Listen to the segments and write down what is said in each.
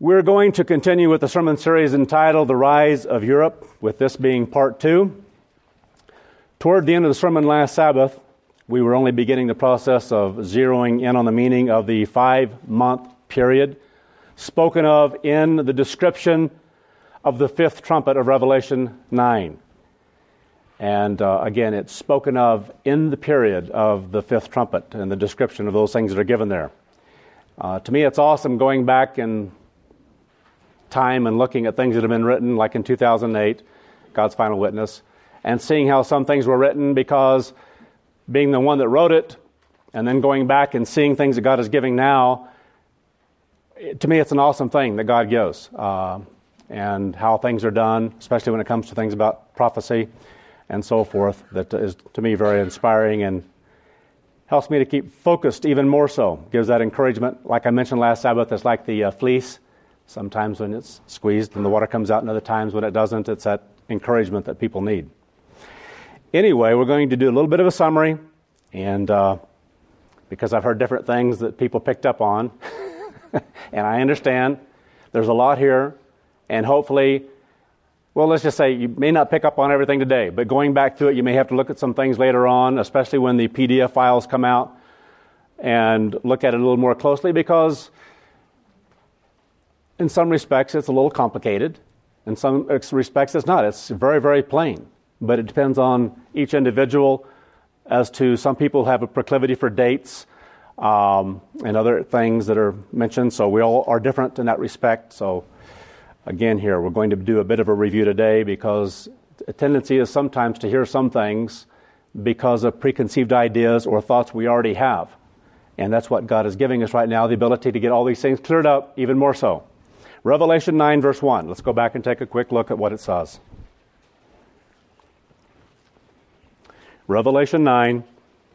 We're going to continue with the sermon series entitled The Rise of Europe, with this being part 2. Toward the end of the sermon last Sabbath, we were only beginning the process of zeroing in on the meaning of the 5-month period spoken of in the description of the 5th trumpet of Revelation 9. And again, it's spoken of in the period of the 5th trumpet and the description of those things that are given there. To me, it's awesome going back in time and looking at things that have been written, like in 2008, God's Final Witness, and seeing how some things were written because being the one that wrote it, and then going back and seeing things that God is giving now, to me it's an awesome thing that God gives, and how things are done, especially when it comes to things about prophecy and so forth, that is to me very inspiring and helps me to keep focused even more so, gives that encouragement. Like I mentioned last Sabbath, it's like the fleece. Sometimes when it's squeezed and the water comes out, and other times when it doesn't, it's that encouragement that people need. Anyway, we're going to do a little bit of a summary, and because I've heard different things that people picked up on, and I understand there's a lot here, and hopefully, well, let's just say you may not pick up on everything today, but going back through it, you may have to look at some things later on, especially when the PDF files come out, and look at it a little more closely, because in some respects, it's a little complicated. In some respects, it's not. It's very, very plain. But it depends on each individual as to some people have a proclivity for dates and other things that are mentioned. So we all are different in that respect. So again here, we're going to do a bit of a review today because a tendency is sometimes to hear some things because of preconceived ideas or thoughts we already have. And that's what God is giving us right now, the ability to get all these things cleared up even more so. Revelation 9, verse 1. Let's go back and take a quick look at what it says. Revelation 9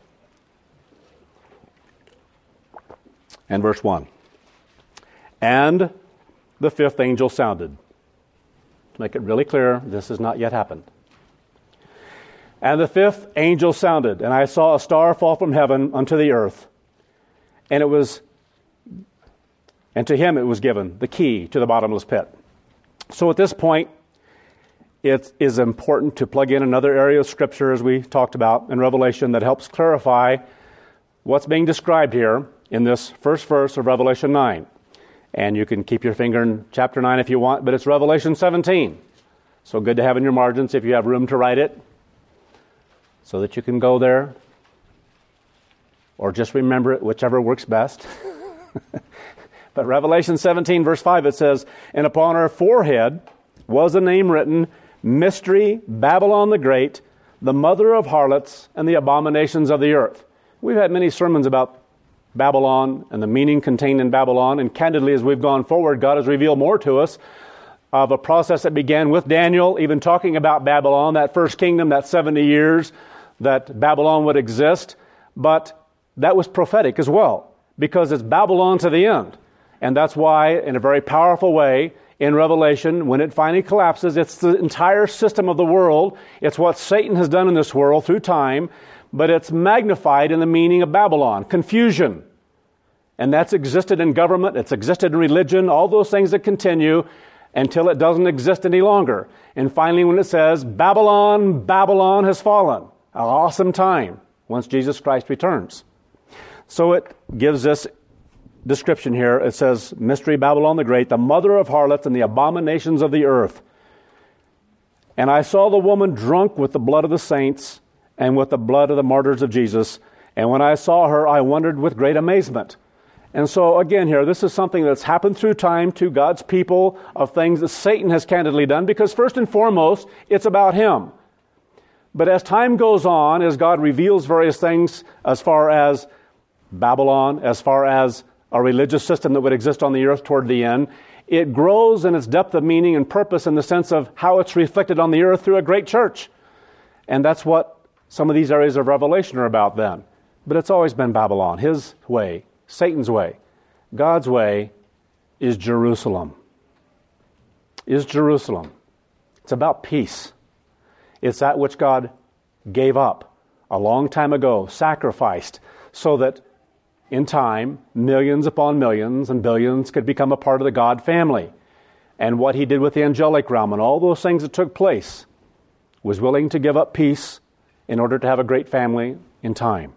and verse 1. And the 5th angel sounded. To make it really clear, this has not yet happened. And the 5th angel sounded, and I saw a star fall from heaven unto the earth, and to him it was given the key to the bottomless pit. So at this point, it is important to plug in another area of Scripture, as we talked about in Revelation, that helps clarify what's being described here in this first verse of Revelation 9. And you can keep your finger in chapter 9 if you want, but it's Revelation 17. So good to have in your margins if you have room to write it, so that you can go there, or just remember it, whichever works best. But Revelation 17, verse 5, it says, And upon her forehead was a name written, Mystery, Babylon the Great, the mother of harlots and the abominations of the earth. We've had many sermons about Babylon and the meaning contained in Babylon, and candidly, as we've gone forward, God has revealed more to us of a process that began with Daniel, even talking about Babylon, that first kingdom, that 70 years that Babylon would exist. But that was prophetic as well, because it's Babylon to the end. And that's why, in a very powerful way, in Revelation, when it finally collapses, it's the entire system of the world. It's what Satan has done in this world through time, but it's magnified in the meaning of Babylon, confusion. And that's existed in government, it's existed in religion, all those things that continue until it doesn't exist any longer. And finally, when it says, Babylon, Babylon has fallen, an awesome time once Jesus Christ returns. So it gives this description here. It says, Mystery, Babylon the Great, the mother of harlots and the abominations of the earth. And I saw the woman drunk with the blood of the saints and with the blood of the martyrs of Jesus. And when I saw her, I wondered with great amazement. And so again here, this is something that's happened through time to God's people, of things that Satan has candidly done, because first and foremost, it's about him. But as time goes on, as God reveals various things as far as Babylon, as far as a religious system that would exist on the earth toward the end, it grows in its depth of meaning and purpose in the sense of how it's reflected on the earth through a great church. And that's what some of these areas of Revelation are about then. But it's always been Babylon, his way, Satan's way. God's way is Jerusalem. It's about peace. It's that which God gave up a long time ago, sacrificed, so that in time, millions upon millions and billions could become a part of the God family. And what he did with the angelic realm and all those things that took place, was willing to give up peace in order to have a great family in time.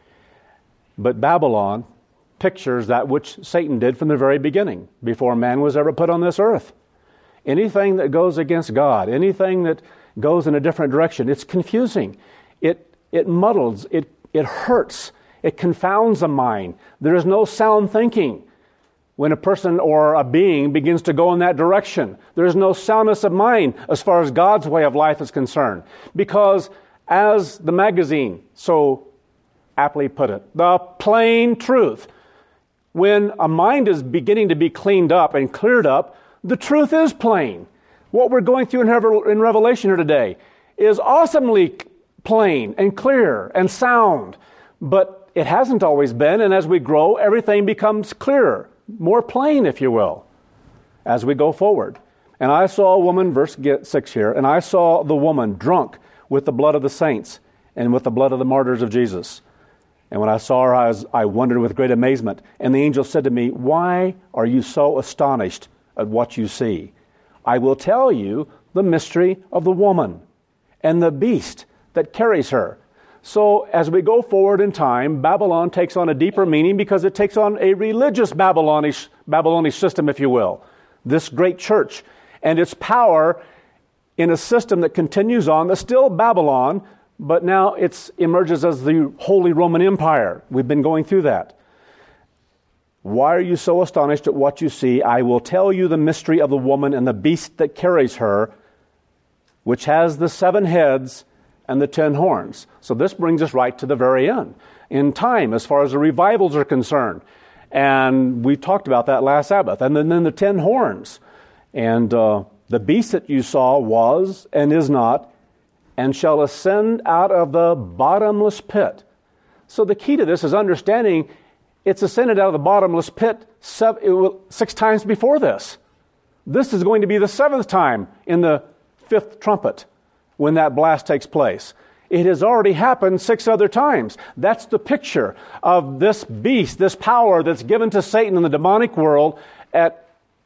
But Babylon pictures that which Satan did from the very beginning, before man was ever put on this earth. Anything that goes against God, anything that goes in a different direction, it's confusing. It muddles, it hurts, it confounds the mind. There is no sound thinking when a person or a being begins to go in that direction. There is no soundness of mind as far as God's way of life is concerned. Because, as the magazine so aptly put it, the plain truth, when a mind is beginning to be cleaned up and cleared up, the truth is plain. What we're going through in Revelation here today is awesomely plain and clear and sound. But it hasn't always been, and as we grow, everything becomes clearer, more plain, if you will, as we go forward. And I saw a woman, verse 6 here, and I saw the woman drunk with the blood of the saints and with the blood of the martyrs of Jesus. And when I saw her, I wondered with great amazement. And the angel said to me, "Why are you so astonished at what you see? I will tell you the mystery of the woman and the beast that carries her." So as we go forward in time, Babylon takes on a deeper meaning because it takes on a religious Babylonish system, if you will. This great church and its power in a system that continues on, that's still Babylon, but now it emerges as the Holy Roman Empire. We've been going through that. Why are you so astonished at what you see? I will tell you the mystery of the woman and the beast that carries her, which has the 7 heads and the 10 horns. So this brings us right to the very end in time as far as the revivals are concerned. And we talked about that last Sabbath. And then the 10 horns. And the beast that you saw was and is not, and shall ascend out of the bottomless pit. So the key to this is understanding it's ascended out of the bottomless pit 6 times before this. This is going to be the 7th time in the 5th trumpet when that blast takes place. It has already happened 6 other times. That's the picture of this beast, this power that's given to Satan in the demonic world at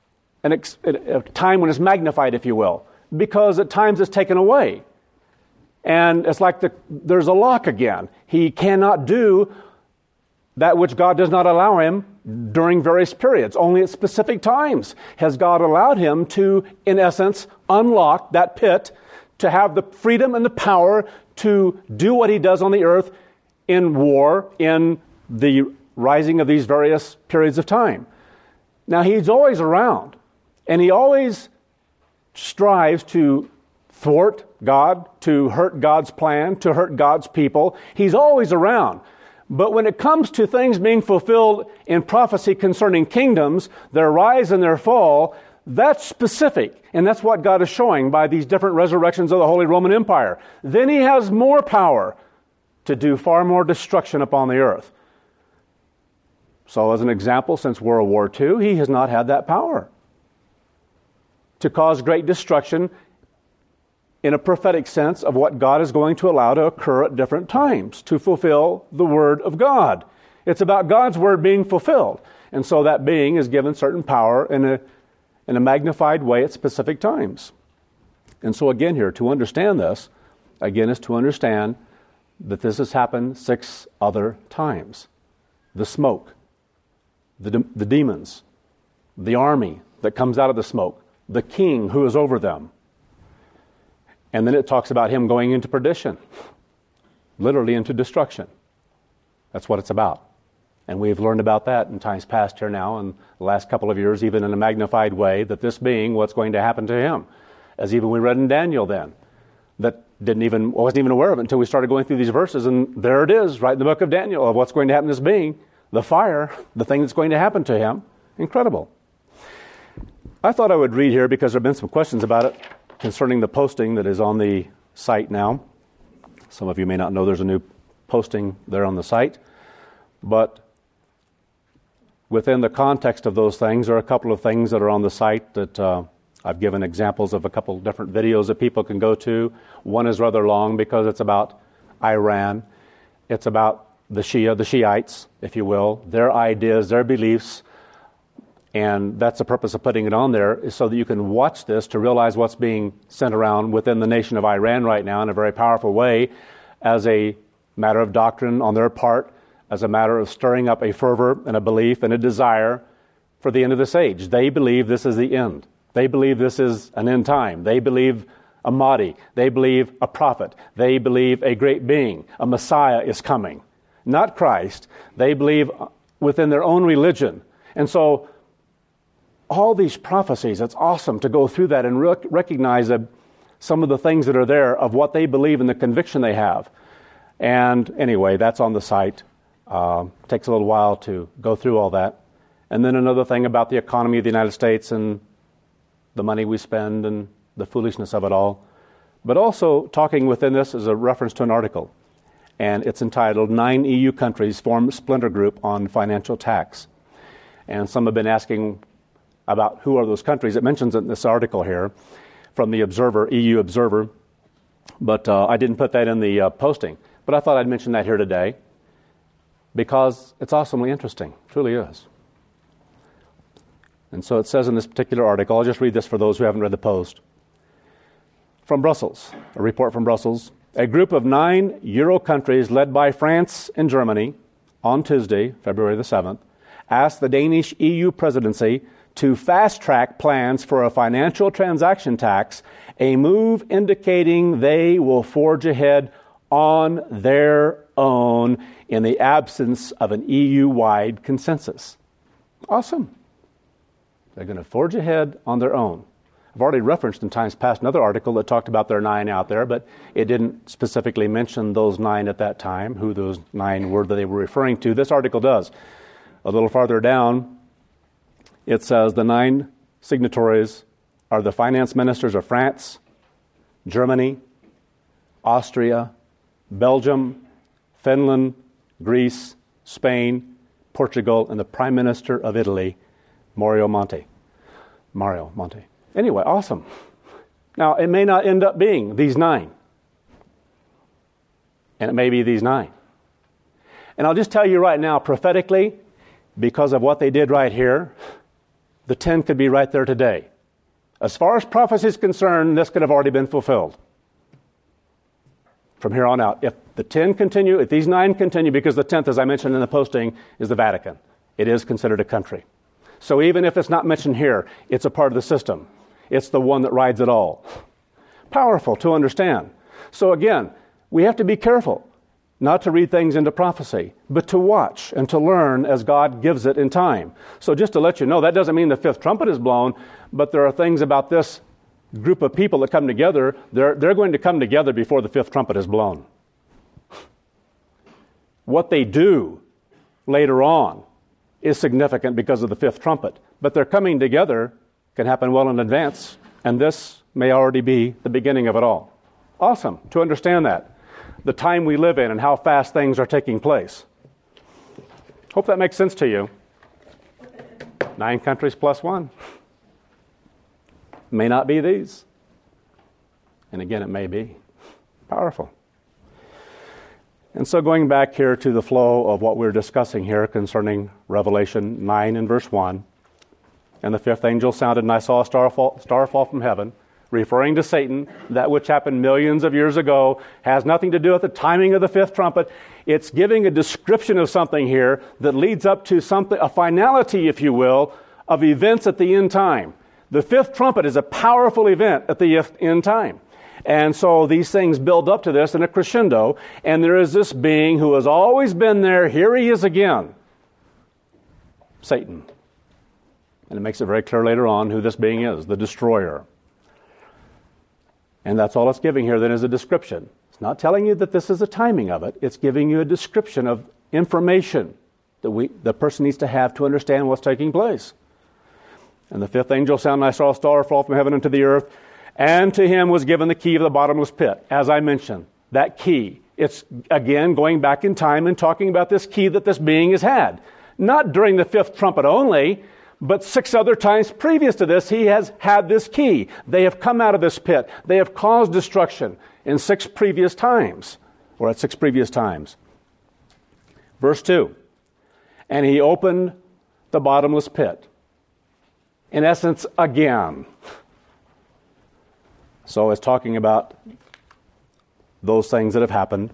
a time when it's magnified, if you will, because at times it's taken away. And it's like there's a lock again. He cannot do that which God does not allow him during various periods. Only at specific times has God allowed him to, in essence, unlock that pit, to have the freedom and the power to do what he does on the earth in war, in the rising of these various periods of time. Now, he's always around, and he always strives to thwart God, to hurt God's plan, to hurt God's people. He's always around. But when it comes to things being fulfilled in prophecy concerning kingdoms, their rise and their fall, that's specific. And that's what God is showing by these different resurrections of the Holy Roman Empire. Then he has more power to do far more destruction upon the earth. So as an example, since World War II, he has not had that power to cause great destruction in a prophetic sense of what God is going to allow to occur at different times to fulfill the Word of God. It's about God's Word being fulfilled. And so that being is given certain power in a magnified way at specific times. And so again here, to understand this, again, is to understand that this has happened 6 other times. The smoke, the demons, the army that comes out of the smoke, the king who is over them. And then it talks about him going into perdition, literally into destruction. That's what it's about. And we've learned about that in times past here now, in the last couple of years, even in a magnified way, that this being what's going to happen to him. As even we read in Daniel then, that wasn't even aware of it until we started going through these verses, and there it is, right in the book of Daniel, of what's going to happen to this being, the fire, the thing that's going to happen to him. Incredible. I thought I would read here, because there have been some questions about it, concerning the posting that is on the site now. Some of you may not know there's a new posting there on the site, but within the context of those things, there are a couple of things that are on the site that I've given examples of a couple different videos that people can go to. One is rather long because it's about Iran. It's about the Shiites, if you will, their ideas, their beliefs. And that's the purpose of putting it on there, is so that you can watch this to realize what's being sent around within the nation of Iran right now in a very powerful way, as a matter of doctrine on their part, as a matter of stirring up a fervor and a belief and a desire for the end of this age. They believe this is the end. They believe this is an end time. They believe a Mahdi. They believe a prophet. They believe a great being, a Messiah is coming. Not Christ. They believe within their own religion. And so all these prophecies, it's awesome to go through that and recognize some of the things that are there of what they believe and the conviction they have. And anyway, that's on the site. Takes a little while to go through all that. And then another thing about the economy of the United States and the money we spend and the foolishness of it all. But also talking within this is a reference to an article. And it's entitled, 9 EU Countries Form Splinter Group on Financial Tax. And some have been asking about who are those countries. It mentions in this article here from the Observer, EU Observer. But I didn't put that in the posting. But I thought I'd mention that here today because it's awesomely interesting. It truly is. And so it says in this particular article, I'll just read this for those who haven't read the post. From Brussels, a report from Brussels, a group of 9 Euro countries led by France and Germany on Tuesday, February the 7th, asked the Danish EU presidency to fast-track plans for a financial transaction tax, a move indicating they will forge ahead on their own in the absence of an EU-wide consensus. Awesome. They're going to forge ahead on their own. I've already referenced in times past another article that talked about their 9 out there, but it didn't specifically mention those 9 at that time, who those 9 were that they were referring to. This article does. A little farther down, it says the 9 signatories are the finance ministers of France, Germany, Austria, Belgium, Finland, Greece, Spain, Portugal, and the Prime Minister of Italy, Mario Monti. Anyway, awesome. Now, it may not end up being these 9. And it may be these 9. And I'll just tell you right now, prophetically, because of what they did right here, the 10 could be right there today. As far as prophecy is concerned, this could have already been fulfilled. From here on out, if the 10 continue, if these 9 continue, because the 10th, as I mentioned in the posting, is the Vatican. It is considered a country. So even if it's not mentioned here, it's a part of the system. It's the one that rides it all. Powerful to understand. So again, we have to be careful not to read things into prophecy, but to watch and to learn as God gives it in time. So just to let you know, that doesn't mean the 5th trumpet is blown, but there are things about this group of people that come together. They're going to come together before the 5th trumpet is blown. What they do later on is significant because of the 5th trumpet, but their coming together can happen well in advance, and this may already be the beginning of it all. Awesome to understand that. The time we live in and how fast things are taking place. Hope that makes sense to you. 9 countries plus 1. May not be these. And again, it may be. Powerful. And so going back here to the flow of what we're discussing here concerning Revelation 9 and verse 1, and the 5th angel sounded, and I saw a star fall from heaven, referring to Satan. That which happened millions of years ago has nothing to do with the timing of the 5th trumpet. It's giving a description of something here that leads up to something, a finality, if you will, of events at the end time. The 5th trumpet is a powerful event at the end time. And so these things build up to this in a crescendo, and there is this being who has always been there. Here he is again. Satan. And it makes it very clear later on who this being is, the destroyer. And that's all it's giving here then is a description. It's not telling you that this is the timing of it. It's giving you a description of information that the person needs to have to understand what's taking place. And the 5th angel sounded, and I saw a star fall from heaven into the earth, and to him was given the key of the bottomless pit. As I mentioned, that key. It's, again, going back in time and talking about this key that this being has had. Not during the 5th trumpet only, but 6 other times previous to this, he has had this key. They have come out of this pit. They have caused destruction in 6 previous times, or at 6 previous times. Verse 2, and he opened the bottomless pit. In essence, again. So it's talking about those things that have happened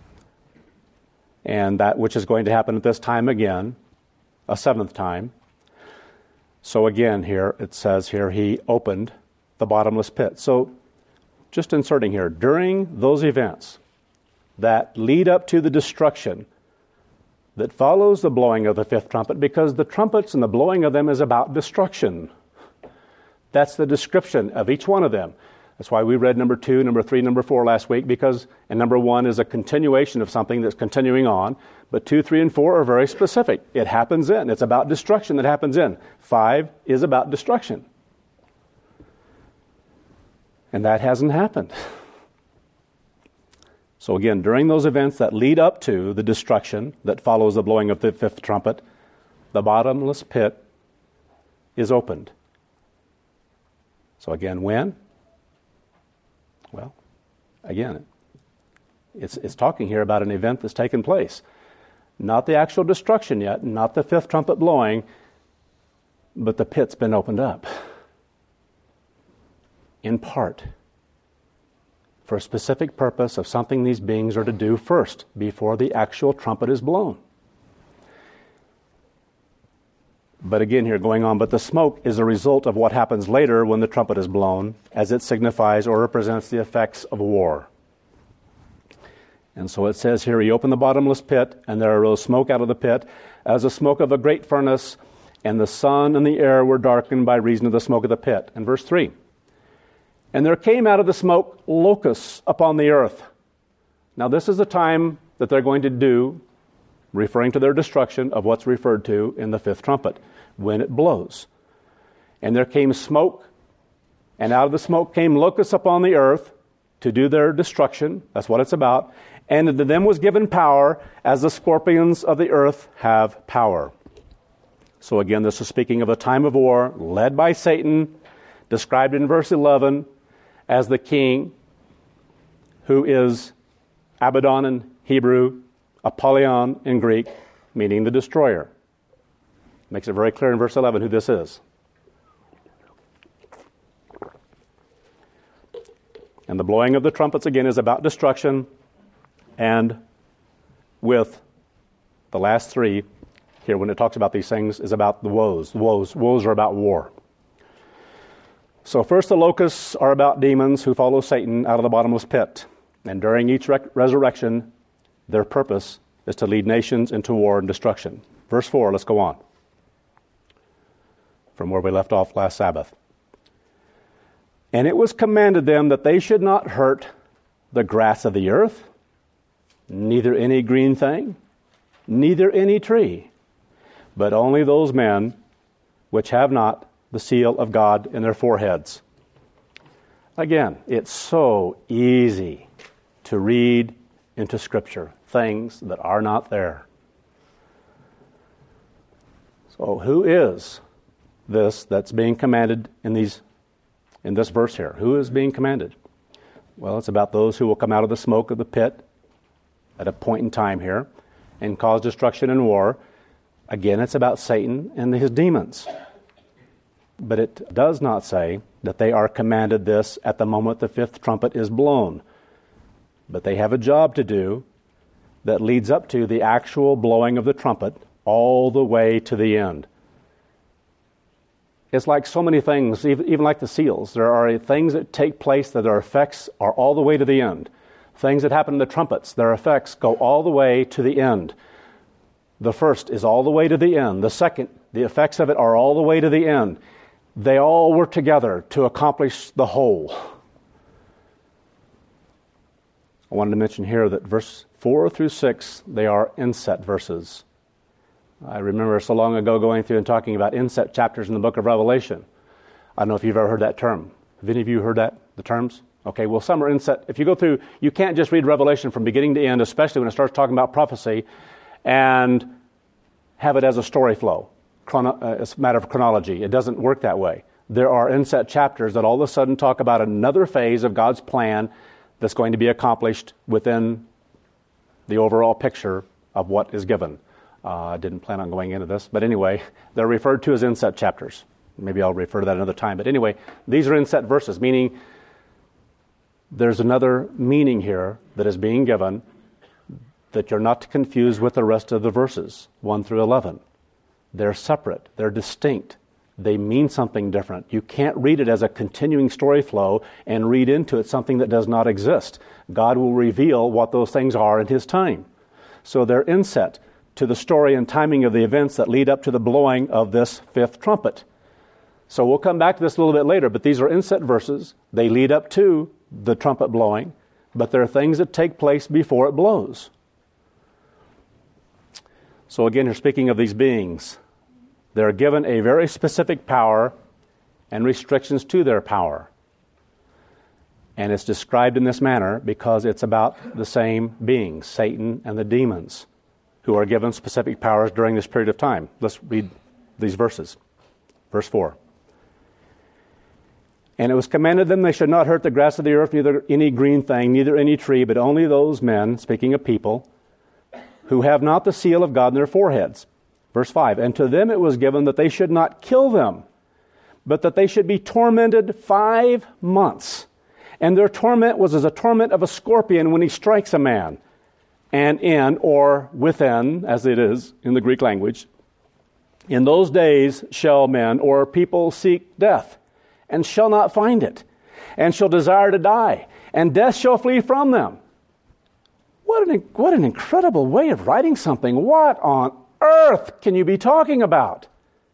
and that which is going to happen at this time again, a seventh time. So again here, it says here, he opened the bottomless pit. So just inserting here, during those events that lead up to the destruction that follows the blowing of the fifth trumpet, because the trumpets and the blowing of them is about destruction. That's the description of each one of them. That's why we read number 2, number 3, number 4 last week, and number 1 is a continuation of something that's continuing on, but 2, 3, and 4 are very specific. It happens in. It's about destruction that happens in. 5 is about destruction. And that hasn't happened. So again, during those events that lead up to the destruction that follows the blowing of the fifth trumpet, the bottomless pit is opened. So again, when? Well, again, it's talking here about an event that's taken place. Not the actual destruction yet, not the fifth trumpet blowing, but the pit's been opened up. In part. For a specific purpose of something these beings are to do first, before the actual trumpet is blown. But again here going on, but the smoke is a result of what happens later when the trumpet is blown, as it signifies or represents the effects of war. And so it says here, he opened the bottomless pit, and there arose smoke out of the pit, as the smoke of a great furnace, and the sun and the air were darkened by reason of the smoke of the pit. And verse 3, and there came out of the smoke locusts upon the earth. Now this is the time that they're going to do, referring to their destruction of what's referred to in the fifth trumpet, when it blows. And there came smoke, and out of the smoke came locusts upon the earth to do their destruction. That's what it's about. And to them was given power, as the scorpions of the earth have power. So again, this is speaking of a time of war led by Satan, described in verse 11 as the king, who is Abaddon in Hebrew, Apollyon in Greek, meaning the destroyer. Makes it very clear in verse 11 who this is. And the blowing of the trumpets again is about destruction, and with the last 3 here, when it talks about these things, is about the woes. The woes are about war. So first the locusts are about demons who follow Satan out of the bottomless pit. And during each resurrection, their purpose is to lead nations into war and destruction. Verse 4, let's go on. From where we left off last Sabbath. And it was commanded them that they should not hurt the grass of the earth, neither any green thing, neither any tree, but only those men which have not the seal of God in their foreheads. Again, it's so easy to read into Scripture things that are not there. So who is this that's being commanded in this verse here? Who is being commanded? Well, it's about those who will come out of the smoke of the pit at a point in time here and cause destruction and war. Again, it's about Satan and his demons. But it does not say that they are commanded this at the moment the fifth trumpet is blown. But they have a job to do that leads up to the actual blowing of the trumpet all the way to the end. It's like so many things, even like the seals. There are things that take place that their effects are all the way to the end. Things that happen in the trumpets, their effects go all the way to the end. The first is all the way to the end. The second, the effects of it are all the way to the end. They all work together to accomplish the whole. I wanted to mention here that verse 4 through 6, they are inset verses. I remember so long ago going through and talking about inset chapters in the book of Revelation. I don't know if you've ever heard that term. Have any of you heard the terms? Okay, well, some are inset. If you go through, you can't just read Revelation from beginning to end, especially when it starts talking about prophecy, and have it as a story flow. It's a matter of chronology. It doesn't work that way. There are inset chapters that all of a sudden talk about another phase of God's plan that's going to be accomplished within the overall picture of what is given. I didn't plan on going into this, but anyway, they're referred to as inset chapters. Maybe I'll refer to that another time. But anyway, these are inset verses, meaning there's another meaning here that is being given that you're not to confuse with the rest of the verses, 1 through 11. They're separate. They're distinct. They mean something different. You can't read it as a continuing story flow and read into it something that does not exist. God will reveal what those things are in His time. So they're inset to the story and timing of the events that lead up to the blowing of this fifth trumpet. So we'll come back to this a little bit later, but these are inset verses. They lead up to the trumpet blowing, but there are things that take place before it blows. So again, you're speaking of these beings. They're given a very specific power and restrictions to their power. And it's described in this manner because it's about the same beings, Satan and the demons, who are given specific powers during this period of time. Let's read these verses. Verse 4. And it was commanded them they should not hurt the grass of the earth, neither any green thing, neither any tree, but only those men, speaking of people, who have not the seal of God in their foreheads. Verse 5, and to them it was given that they should not kill them, but that they should be tormented 5 months. And their torment was as a torment of a scorpion when he strikes a man. And in, or within, as it is in the Greek language, in those days shall men or people seek death, and shall not find it, and shall desire to die, and death shall flee from them. What an incredible way of writing something. What on earth can you be talking about?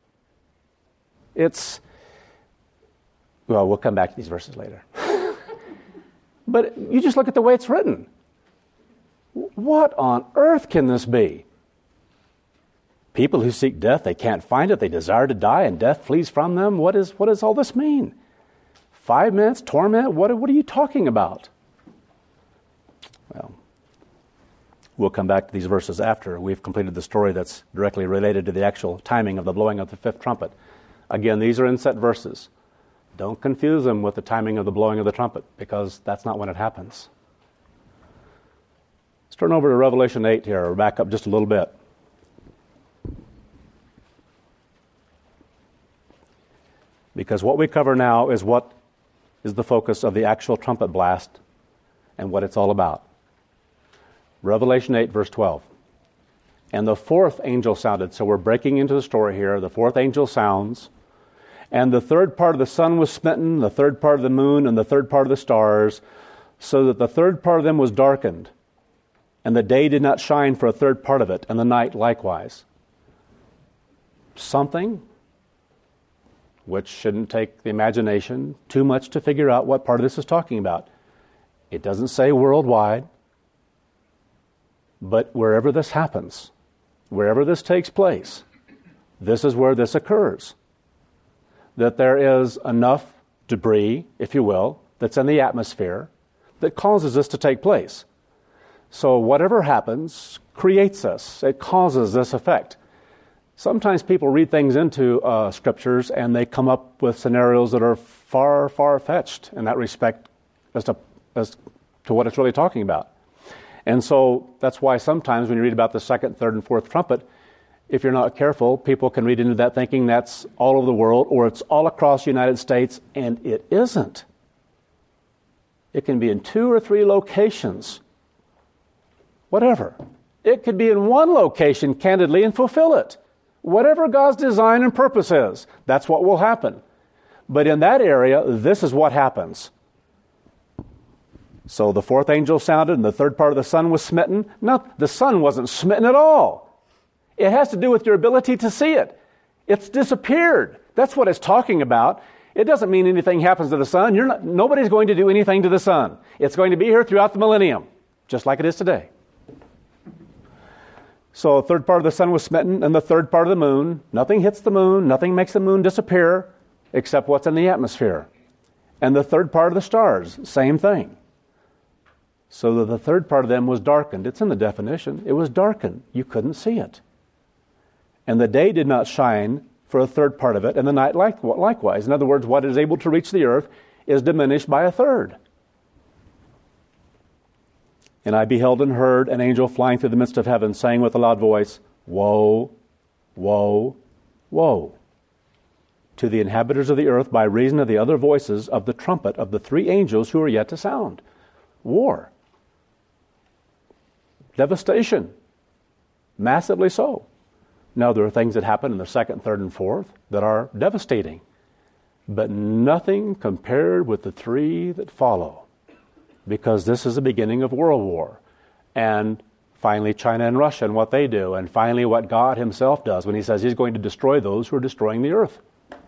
We'll come back to these verses later. But you just look at the way it's written. What on earth can this be? People who seek death, they can't find it, they desire to die, and death flees from them. What does all this mean? 5 minutes, torment? What are you talking about? Well, we'll come back to these verses after we've completed the story that's directly related to the actual timing of the blowing of the fifth trumpet. Again, these are inset verses. Don't confuse them with the timing of the blowing of the trumpet, because that's not when it happens. Let's turn over to Revelation 8 here, or back up just a little bit. Because what we cover now is what is the focus of the actual trumpet blast and what it's all about. Revelation 8, verse 12. And the fourth angel sounded. So we're breaking into the story here. The fourth angel sounds. And the third part of the sun was smitten, the third part of the moon, and the third part of the stars, so that the third part of them was darkened. And the day did not shine for a third part of it, and the night likewise. Something which shouldn't take the imagination too much to figure out what part of this is talking about. It doesn't say worldwide, but wherever this happens, wherever this takes place, this is where this occurs. That there is enough debris, if you will, that's in the atmosphere that causes this to take place. So whatever happens creates this. It causes this effect. Sometimes people read things into scriptures and they come up with scenarios that are far, far-fetched in that respect as to what it's really talking about. And so that's why sometimes when you read about the second, third, and fourth trumpet, if you're not careful, people can read into that thinking that's all over the world or it's all across the United States, and it isn't. It can be in 2 or 3 locations. Whatever. It could be in one location, candidly, and fulfill it. Whatever God's design and purpose is, that's what will happen. But in that area, this is what happens. So the fourth angel sounded, and the third part of the sun was smitten. No, the sun wasn't smitten at all. It has to do with your ability to see it. It's disappeared. That's what it's talking about. It doesn't mean anything happens to the sun. Nobody's going to do anything to the sun. It's going to be here throughout the millennium, just like it is today. So the third part of the sun was smitten, and the third part of the moon. Nothing hits the moon. Nothing makes the moon disappear except what's in the atmosphere. And the third part of the stars, same thing. So that the third part of them was darkened. It's in the definition. It was darkened. You couldn't see it. And the day did not shine for a third part of it, and the night likewise. In other words, what is able to reach the earth is diminished by a third. And I beheld and heard an angel flying through the midst of heaven, saying with a loud voice, Woe, woe, woe, to the inhabitants of the earth by reason of the other voices of the trumpet of the three angels who are yet to sound. War. Devastation. Massively so. Now, there are things that happen in the second, third, and fourth that are devastating, but nothing compared with the three that follow, because this is the beginning of world war. And finally, China and Russia and what they do, and finally what God himself does when he says he's going to destroy those who are destroying the earth.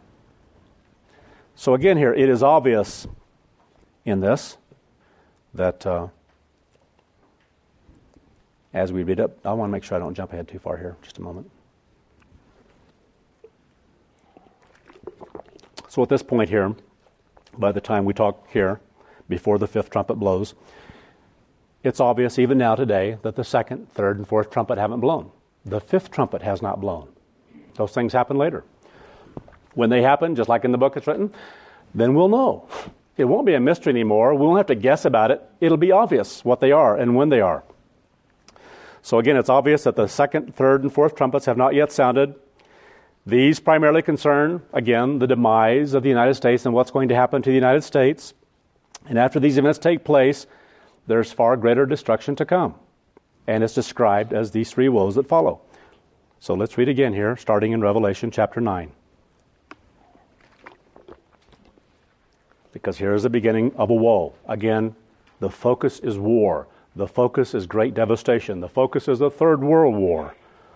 So again here, it is obvious in this that as we read up, I want to make sure I don't jump ahead too far here. Just a moment. So at this point here, by the time we talk here, before the fifth trumpet blows, it's obvious even now today that the second, third, and fourth trumpet haven't blown. The fifth trumpet has not blown. Those things happen later. When they happen, just like in the book it's written, then we'll know. It won't be a mystery anymore. We won't have to guess about it. It'll be obvious what they are and when they are. So again, it's obvious that the second, third, and fourth trumpets have not yet sounded. These primarily concern, again, the demise of the United States and what's going to happen to the United States. And after these events take place, there's far greater destruction to come. And it's described as these three woes that follow. So let's read again here, starting in Revelation chapter 9. Because here is the beginning of a woe. Again, the focus is war. The focus is great devastation. The focus is the Third World War.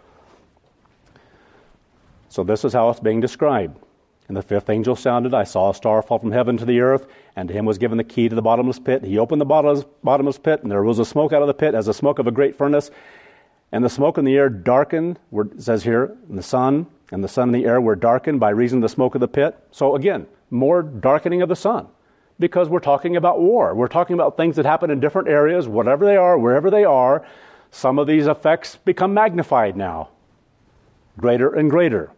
So this is how it's being described. And the fifth angel sounded. I saw a star fall from heaven to the earth, and to him was given the key to the bottomless pit. He opened the bottomless pit, and there rose a smoke out of the pit as the smoke of a great furnace. And the smoke and the air darkened, it says here, and the sun and the air were darkened by reason of the smoke of the pit. So again, more darkening of the sun, because we're talking about war. We're talking about things that happen in different areas, whatever they are, wherever they are. Some of these effects become magnified now, greater and greater.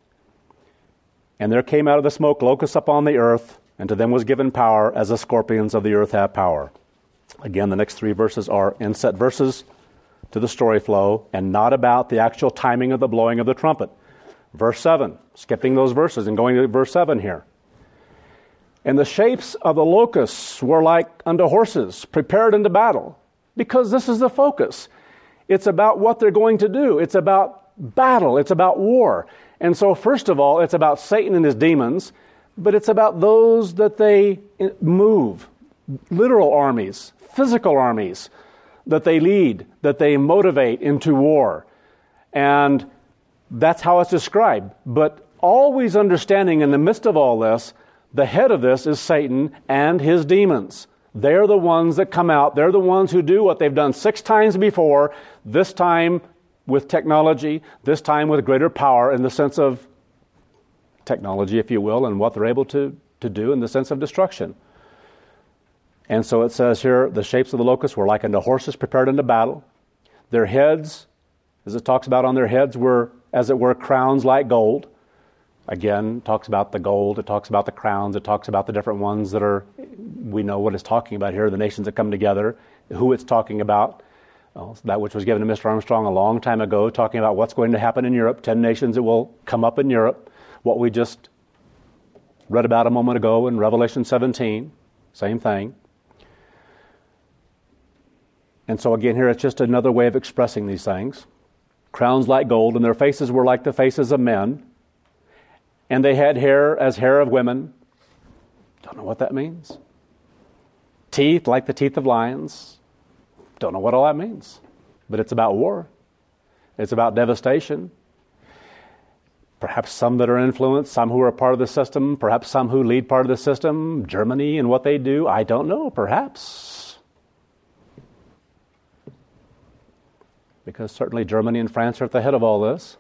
And there came out of the smoke locusts upon the earth, and to them was given power as the scorpions of the earth have power. Again, the next three verses are inset verses to the story flow, and not about the actual timing of the blowing of the trumpet. Verse 7, skipping those verses and going to verse 7 here. And the shapes of the locusts were like unto horses, prepared unto battle. Because this is the focus. It's about what they're going to do. It's about battle. It's about war. And so, first of all, it's about Satan and his demons, but it's about those that they move, literal armies, physical armies, that they lead, that they motivate into war. And that's how it's described. But always understanding in the midst of all this, the head of this is Satan and his demons. They're the ones that come out. They're the ones who do what they've done 6 times before, this time with technology, this time with greater power in the sense of technology, if you will, and what they're able to do in the sense of destruction. And so it says here, the shapes of the locusts were like unto horses prepared unto battle. Their heads, as it talks about on their heads, were, as it were, crowns like gold. Again, it talks about the gold, it talks about the crowns, it talks about the different ones that are, we know what it's talking about here, the nations that come together, who it's talking about. Well, that which was given to Mr. Armstrong a long time ago, talking about what's going to happen in Europe, 10 nations that will come up in Europe, what we just read about a moment ago in Revelation 17, same thing. And so again here, it's just another way of expressing these things. Crowns like gold, and their faces were like the faces of men, and they had hair as hair of women. Don't know what that means. Teeth like the teeth of lions. Don't know what all that means. But it's about war. It's about devastation. Perhaps some that are influenced, some who are part of the system, perhaps some who lead part of the system, Germany and what they do, I don't know, perhaps. Because certainly Germany and France are at the head of all this.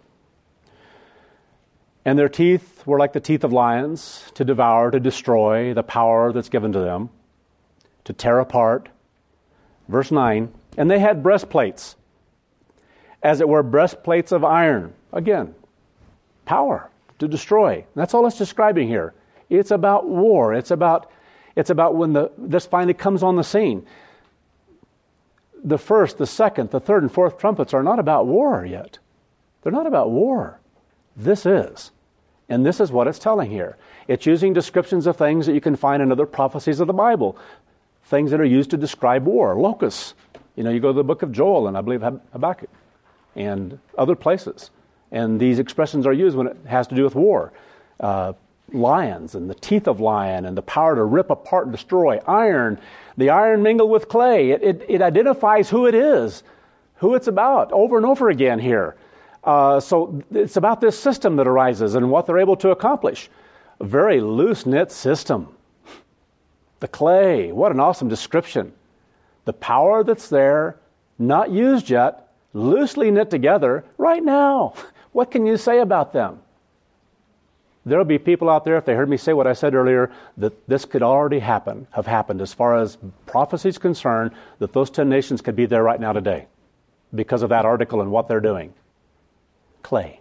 And their teeth were like the teeth of lions, to devour, to destroy, the power that's given to them, to tear apart. Verse 9, and they had breastplates, as it were breastplates of iron. Again, power to destroy. That's all it's describing here. It's about war. It's about when this finally comes on the scene. the first, the second, the third, and fourth trumpets are not about war yet. They're not about war. This is. And this is what it's telling here. It's using descriptions of things that you can find in other prophecies of the Bible. Things that are used to describe war. Locusts. You go to the book of Joel and I believe Habakkuk and other places. And these expressions are used when it has to do with war. Lions and the teeth of lion and the power to rip apart and destroy. Iron. The iron mingled with clay. It identifies who it is, who it's about over and over again here. So it's about this system that arises and what they're able to accomplish. A very loose-knit system. The clay, what an awesome description. The power that's there, not used yet, loosely knit together right now. What can you say about them? There will be people out there, if they heard me say what I said earlier, that this could already have happened as far as prophecy is concerned, that those 10 nations could be there right now today because of that article and what they're doing. Clay.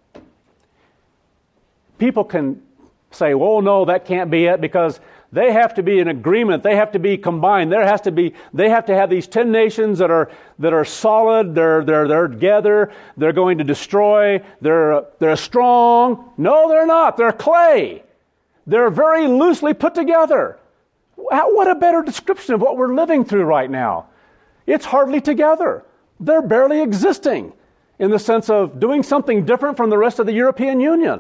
People can say, well, no, that can't be it because they have to be in agreement. They have to be combined. They have to have these 10 nations that are solid. They're together. They're going to destroy. They're strong. No, they're not. They're clay. They're very loosely put together. What a better description of what we're living through right now. It's hardly together. They're barely existing in the sense of doing something different from the rest of the European Union.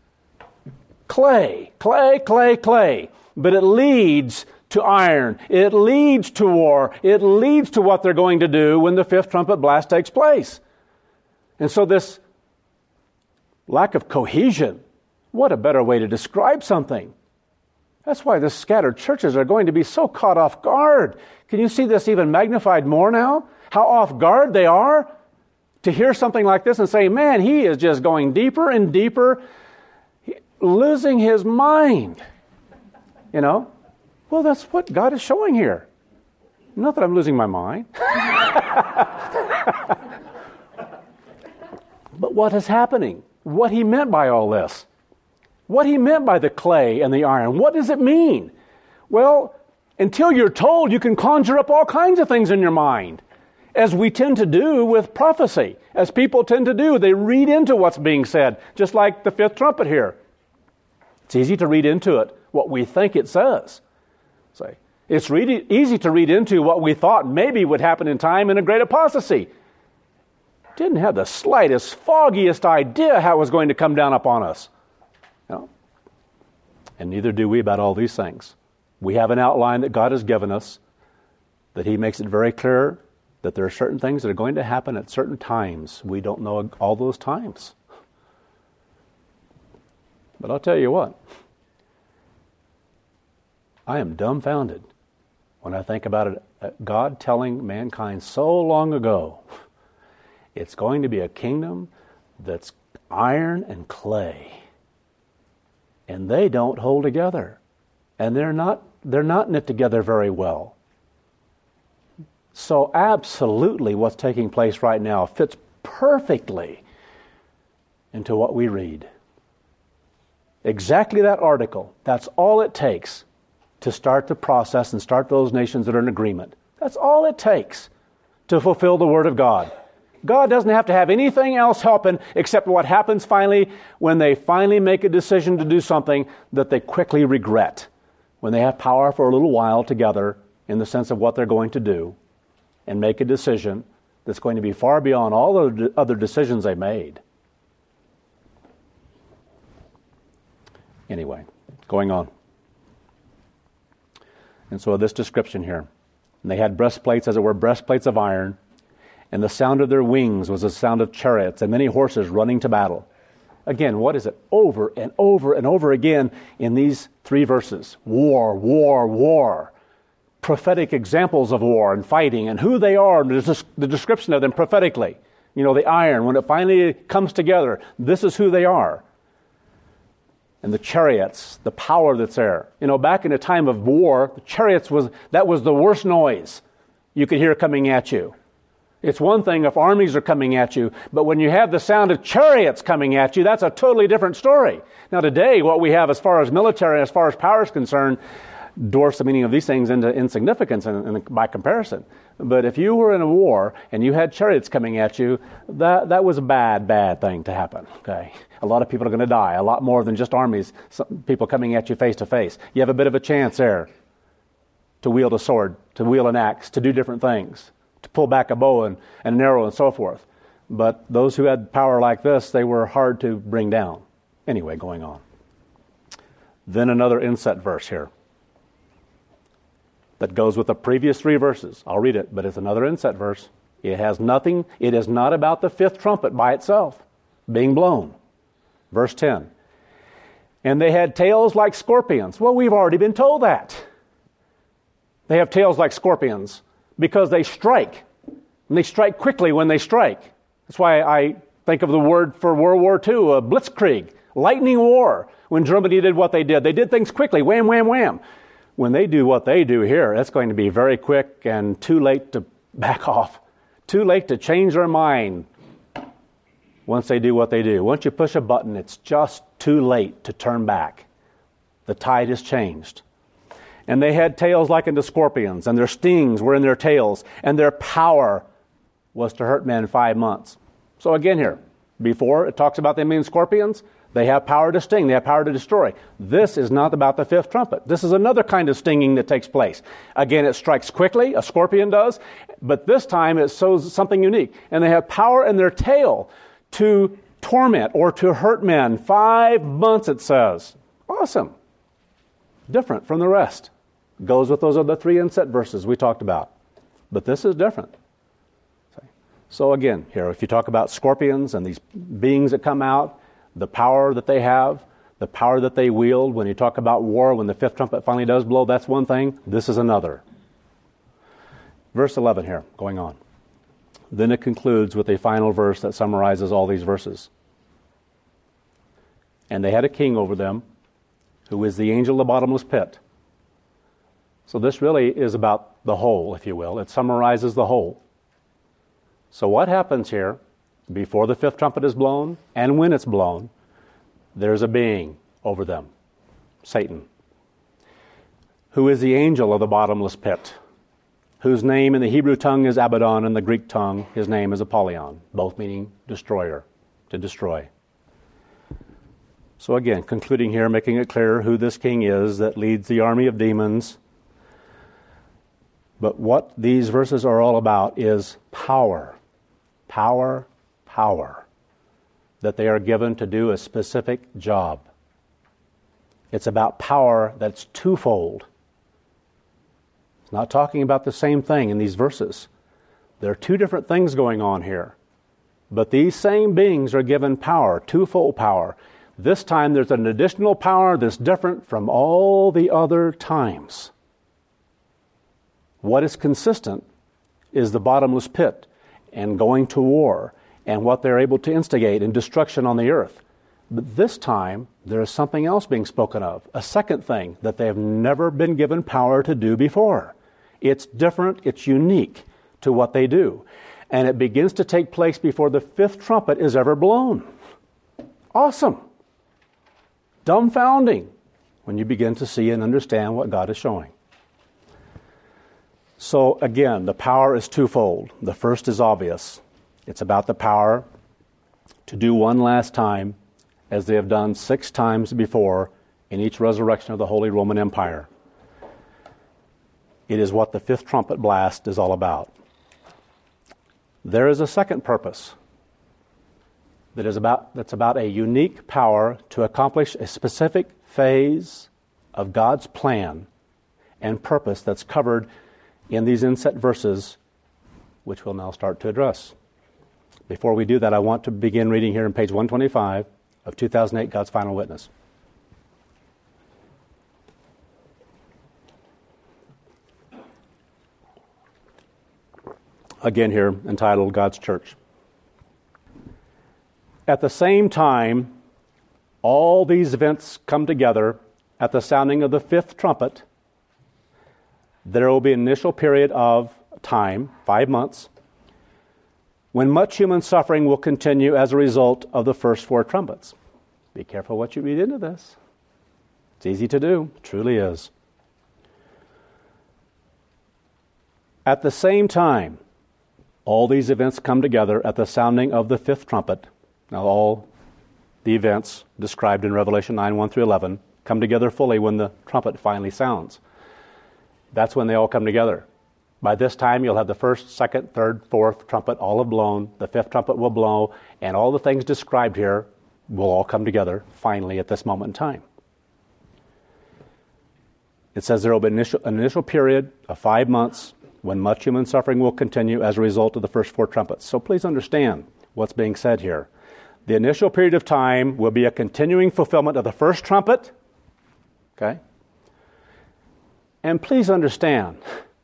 Clay, clay, clay, clay. But it leads to iron. It leads to war. It leads to what they're going to do when the fifth trumpet blast takes place. And so this lack of cohesion, what a better way to describe something. That's why the scattered churches are going to be so caught off guard. Can you see this even magnified more now? How off guard they are to hear something like this and say, man, he is just going deeper and deeper, losing his mind. Well, that's what God is showing here. Not that I'm losing my mind. But what is happening? What he meant by all this. What he meant by the clay and the iron. What does it mean? Well, until you're told, you can conjure up all kinds of things in your mind, as we tend to do with prophecy, as people tend to do. They read into what's being said, just like the fifth trumpet here. It's easy to read into it what we think it says. It's really easy to read into what we thought maybe would happen in time in a great apostasy. Didn't have the slightest, foggiest idea how it was going to come down upon us. And neither do we about all these things. We have an outline that God has given us, that he makes it very clear that there are certain things that are going to happen at certain times. We don't know all those times. But I'll tell you what, I am dumbfounded when I think about it. God telling mankind so long ago, it's going to be a kingdom that's iron and clay. And they don't hold together. And they're not knit together very well. So absolutely what's taking place right now fits perfectly into what we read. Exactly that article. That's all it takes to start the process and start those nations that are in agreement. That's all it takes to fulfill the Word of God. God doesn't have to have anything else happen except what happens finally when they finally make a decision to do something that they quickly regret. When they have power for a little while together in the sense of what they're going to do and make a decision that's going to be far beyond all the other decisions they made. Anyway, going on. And so this description here. And they had breastplates, as it were, breastplates of iron, and the sound of their wings was the sound of chariots and many horses running to battle. Again, what is it? Over and over and over again in these 3 verses. War, war, war. Prophetic examples of war and fighting and who they are, and the description of them prophetically. The iron, when it finally comes together, this is who they are. And the chariots, the power that's there. Back in a time of war, the chariots was the worst noise you could hear coming at you. It's one thing if armies are coming at you, but when you have the sound of chariots coming at you, that's a totally different story. Now today, what we have as far as military, as far as power is concerned, dwarfs the meaning of these things into insignificance by comparison. But if you were in a war and you had chariots coming at you, that was a bad thing to happen. Okay, a lot of people are going to die, a lot more than just armies, people coming at you face to face. You have a bit of a chance there to wield a sword, to wield an axe, to do different things, to pull back a bow and an arrow and so forth. But those who had power like this, they were hard to bring down. Anyway, going on. Then another inset verse here that goes with the previous 3 verses. I'll read it, but it's another inset verse. It has nothing, it is not about the 5th trumpet by itself being blown. Verse 10. And they had tails like scorpions. Well, we've already been told that. They have tails like scorpions because they strike. And they strike quickly when they strike. That's why I think of the word for World War II, a blitzkrieg, lightning war. When Germany did what they did things quickly, wham, wham, wham. When they do what they do here, it's going to be very quick and too late to back off. Too late to change their mind once they do what they do. Once you push a button, it's just too late to turn back. The tide has changed. And they had tails like unto scorpions, and their stings were in their tails, and their power was to hurt men 5 months. So again here, before it talks about them being scorpions, they have power to sting, they have power to destroy. This is not about the 5th trumpet. This is another kind of stinging that takes place. Again, it strikes quickly, a scorpion does, but this time it shows something unique. And they have power in their tail to torment or to hurt men 5 months, it says. Awesome. Different from the rest. Goes with those other 3 inset verses we talked about. But this is different. So again, here, if you talk about scorpions and these beings that come out, the power that they have, the power that they wield, when you talk about war, when the 5th trumpet finally does blow, that's one thing. This is another. Verse 11 here, going on. Then it concludes with a final verse that summarizes all these verses. And they had a king over them, who is the angel of the bottomless pit. So this really is about the whole, if you will. It summarizes the whole. So what happens here, before the 5th trumpet is blown, and when it's blown, there's a being over them, Satan, who is the angel of the bottomless pit, whose name in the Hebrew tongue is Abaddon, and the Greek tongue, his name is Apollyon, both meaning destroyer, to destroy. So again, concluding here, making it clear who this king is that leads the army of demons. But what these verses are all about is power. Power, power. That they are given to do a specific job. It's about power that's twofold. It's not talking about the same thing in these verses. There are 2 different things going on here. But these same beings are given power, twofold power. This time there's an additional power that's different from all the other times. What is consistent is the bottomless pit and going to war and what they're able to instigate in destruction on the earth. But this time, there is something else being spoken of, a second thing that they have never been given power to do before. It's different, it's unique to what they do. And it begins to take place before the 5th trumpet is ever blown. Awesome. Dumbfounding when you begin to see and understand what God is showing. So again, the power is twofold. The first is obvious. It's about the power to do one last time, as they have done 6 times before in each resurrection of the Holy Roman Empire. It is what the 5th trumpet blast is all about. There is a second purpose that's about a unique power to accomplish a specific phase of God's plan and purpose that's covered in these inset verses, which we'll now start to address. Before we do that, I want to begin reading here on page 125 of 2008, God's Final Witness. Again here, entitled God's Church. At the same time, all these events come together at the sounding of the 5th trumpet. There will be an initial period of time, 5 months, when much human suffering will continue as a result of the first 4 trumpets. Be careful what you read into this. It's easy to do. It truly is. At the same time, all these events come together at the sounding of the fifth trumpet. Now, all the events described in Revelation 9, 1 through 11, come together fully when the trumpet finally sounds. That's when they all come together. By this time, you'll have the first, second, third, fourth trumpet all have blown. The fifth trumpet will blow, and all the things described here will all come together finally at this moment in time. It says there will be an initial period of 5 months when much human suffering will continue as a result of the first 4 trumpets. So please understand what's being said here. The initial period of time will be a continuing fulfillment of the first trumpet. Okay? And please understand,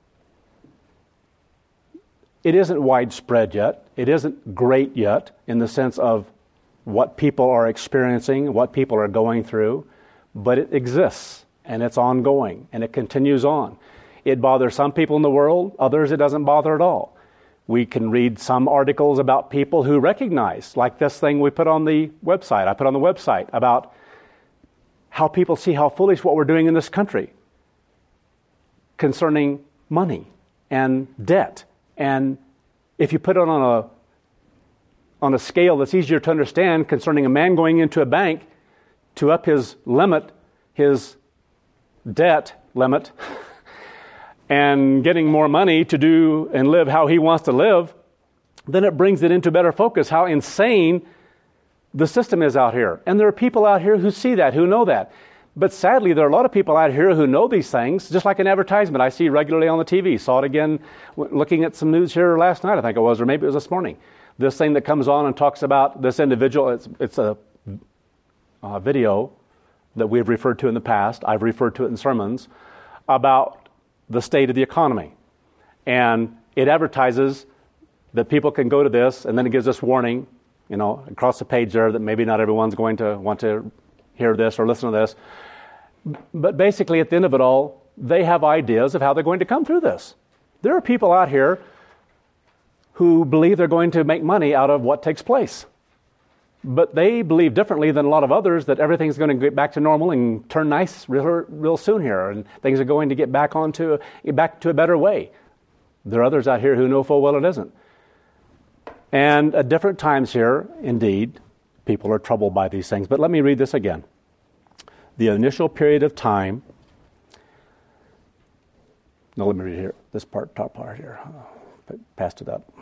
it isn't widespread yet. It isn't great yet in the sense of what people are experiencing, what people are going through, but it exists, and it's ongoing, and it continues on. It bothers some people in the world, others it doesn't bother at all. We can read some articles about people who recognize, like this thing we put on the website, I put on the website, about how people see how foolish what we're doing in this country concerning money and debt. And if you put it on a scale that's easier to understand concerning a man going into a bank to up his limit, his debt limit, and getting more money to do and live how he wants to live, then it brings it into better focus how insane the system is out here. And there are people out here who see that, who know that. But sadly, there are a lot of people out here who know these things, just like an advertisement I see regularly on the TV. Saw it again looking at some news here last night, I think it was, or maybe it was this morning. This thing that comes on and talks about this individual, it's a video that we've referred to in the past, I've referred to it in sermons, about the state of the economy. And it advertises that people can go to this, and then it gives us warning, across the page there, that maybe not everyone's going to want to hear this or listen to this. But basically, at the end of it all, they have ideas of how they're going to come through this. There are people out here who believe they're going to make money out of what takes place. But they believe differently than a lot of others that everything's going to get back to normal and turn nice real soon here, and things are going to get back to a better way. There are others out here who know full well it isn't. And at different times here, indeed, people are troubled by these things. But let me read this again. The initial period of time. No, let me read here. This top part here. Passed it up.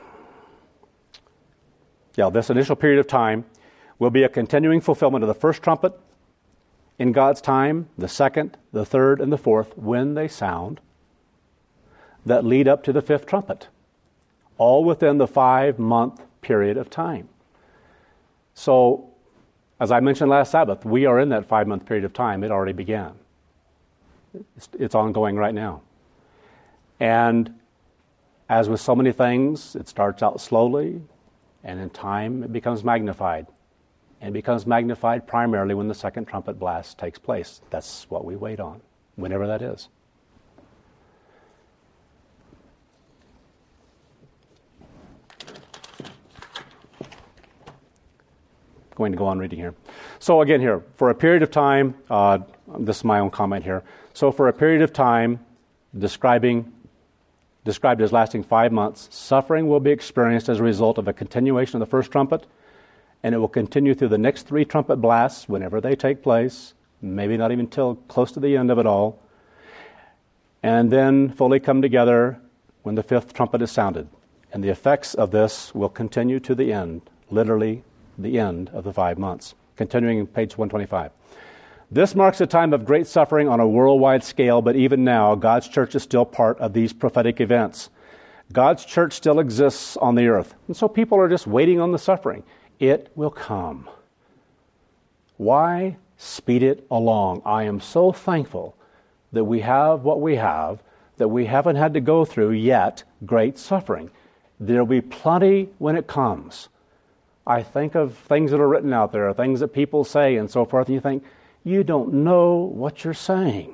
Yeah, this initial period of time will be a continuing fulfillment of the first trumpet in God's time, the second, the third, and the fourth, when they sound, that lead up to the fifth trumpet, all within the 5-month period of time. So, as I mentioned last Sabbath, we are in that 5-month period of time. It already began. It's ongoing right now. And as with so many things, it starts out slowly, and in time it becomes magnified. And it becomes magnified primarily when the second trumpet blast takes place. That's what we wait on, whenever that is. Going to go on reading here. So again here, for a period of time, this is my own comment here. So for a period of time, described as lasting 5 months, suffering will be experienced as a result of a continuation of the first trumpet, and it will continue through the next 3 trumpet blasts whenever they take place, maybe not even till close to the end of it all, and then fully come together when the 5th trumpet is sounded. And the effects of this will continue to the end, literally the end of the 5 months. Continuing page 125. This marks a time of great suffering on a worldwide scale, but even now, God's church is still part of these prophetic events. God's church still exists on the earth, and so people are just waiting on the suffering. It will come. Why speed it along? I am so thankful that we have what we have, that we haven't had to go through yet great suffering. There will be plenty when it comes. I think of things that are written out there, things that people say and so forth, and you think, you don't know what you're saying.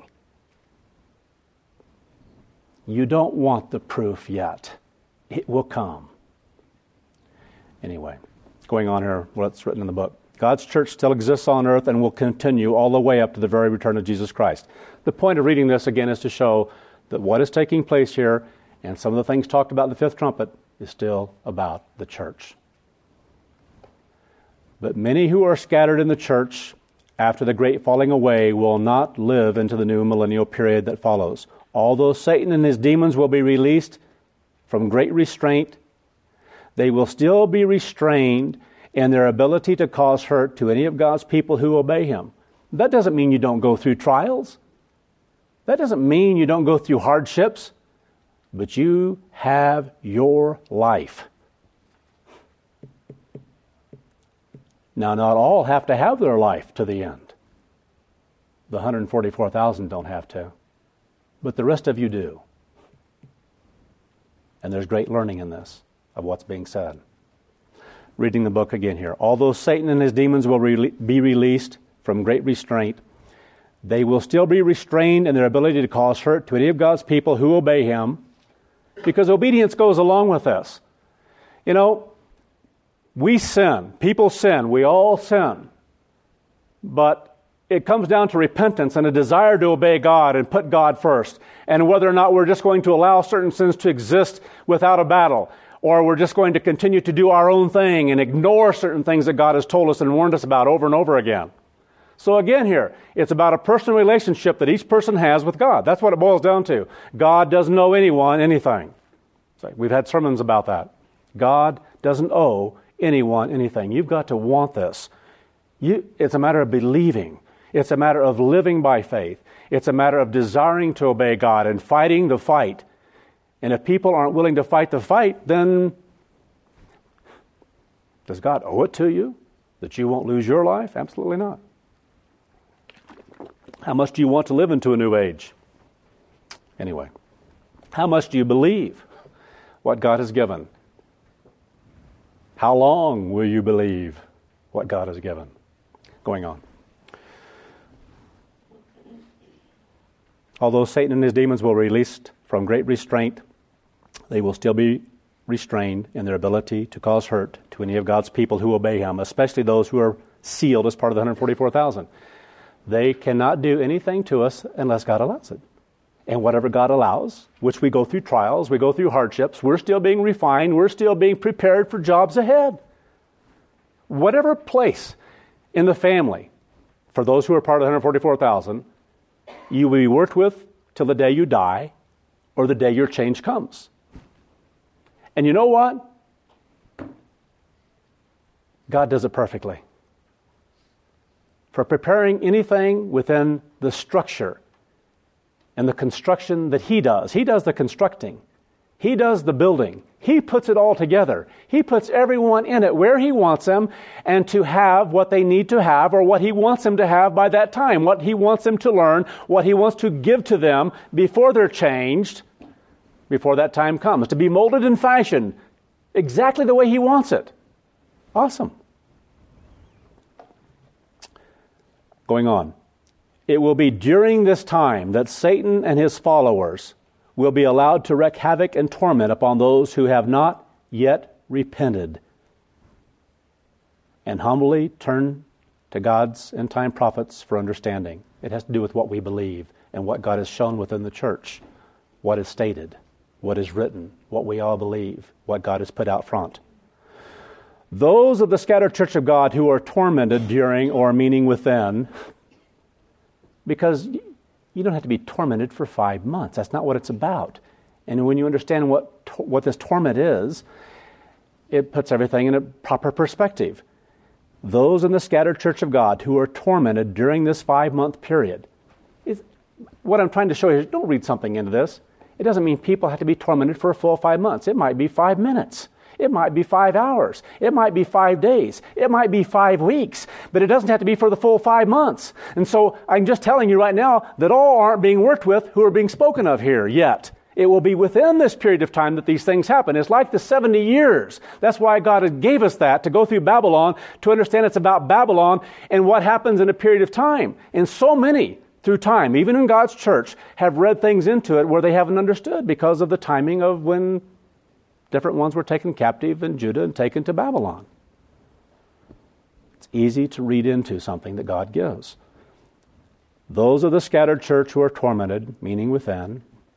You don't want the proof yet. It will come. Anyway, going on here, what's written in the book. God's church still exists on earth and will continue all the way up to the very return of Jesus Christ. The point of reading this again is to show that what is taking place here And some of the things talked about in the fifth trumpet is still about the church. But many who are scattered in the church after the great falling away will not live into the new millennial period that follows. Although Satan and his demons will be released from great restraint, they will still be restrained in their ability to cause hurt to any of God's people who obey him. That doesn't mean you don't go through trials. That doesn't mean you don't go through hardships. But you have your life. Now, not all have to have their life to the end. The 144,000 don't have to. But the rest of you do. And there's great learning in this, of what's being said. Reading the book again here. Although Satan and his demons will be released from great restraint, they will still be restrained in their ability to cause hurt to any of God's people who obey him, because obedience goes along with this. You know, we sin. People sin. We all sin. But it comes down to repentance and a desire to obey God and put God first. And whether or not we're just going to allow certain sins to exist without a battle, or we're just going to continue to do our own thing and ignore certain things that God has told us and warned us about over and over again. So again here, it's about a personal relationship that each person has with God. That's what it boils down to. God doesn't owe anyone anything. We've had sermons about that. God doesn't owe anyone anything. You've got to want this. It's a matter of believing. It's a matter of living by faith. It's a matter of desiring to obey God and fighting the fight. And if people aren't willing to fight the fight, then does God owe it to you that you won't lose your life? Absolutely not. How much do you want to live into a new age? Anyway, how much do you believe what God has given? How long will you believe what God has given? Going on. Although Satan and his demons will be released from great restraint, they will still be restrained in their ability to cause hurt to any of God's people who obey him, especially those who are sealed as part of the 144,000. They cannot do anything to us unless God allows it. And whatever God allows, which we go through trials, we go through hardships, we're still being refined, we're still being prepared for jobs ahead. Whatever place in the family, for those who are part of the 144,000, you will be worked with till the day you die or the day your change comes. And you know what? God does it perfectly. For preparing anything within the structure and the construction that he does. He does the constructing. He does the building. He puts it all together. He puts everyone in it where he wants them and to have what they need to have or what he wants them to have by that time, what he wants them to learn, what he wants to give to them before they're changed, before that time comes, to be molded and fashioned exactly the way he wants it. Awesome. Going on. It will be during this time that Satan and his followers will be allowed to wreak havoc and torment upon those who have not yet repented and humbly turn to God's end-time prophets for understanding. It has to do with what we believe and what God has shown within the church, what is stated, what is written, what we all believe, what God has put out front. Those of the scattered church of God who are tormented during or meaning within, because you don't have to be tormented for 5 months. That's not what it's about. And when you understand what this torment is, it puts everything in a proper perspective. Those in the scattered church of God who are tormented during this 5-month period. What I'm trying to show you is don't read something into this. It doesn't mean people have to be tormented for a full 5 months. It might be 5 minutes. It might be 5 hours. It might be 5 days. It might be 5 weeks. But it doesn't have to be for the full 5 months. And so I'm just telling you right now that all aren't being worked with who are being spoken of here yet. It will be within this period of time that these things happen. It's like the 70 years. That's why God gave us that, to go through Babylon, to understand it's about Babylon and what happens in a period of time. And so many, through time, even in God's church, have read things into it where they haven't understood because of the timing of when different ones were taken captive in Judah and taken to Babylon. It's easy to read into something that God gives. Those of the scattered church who are tormented, meaning within,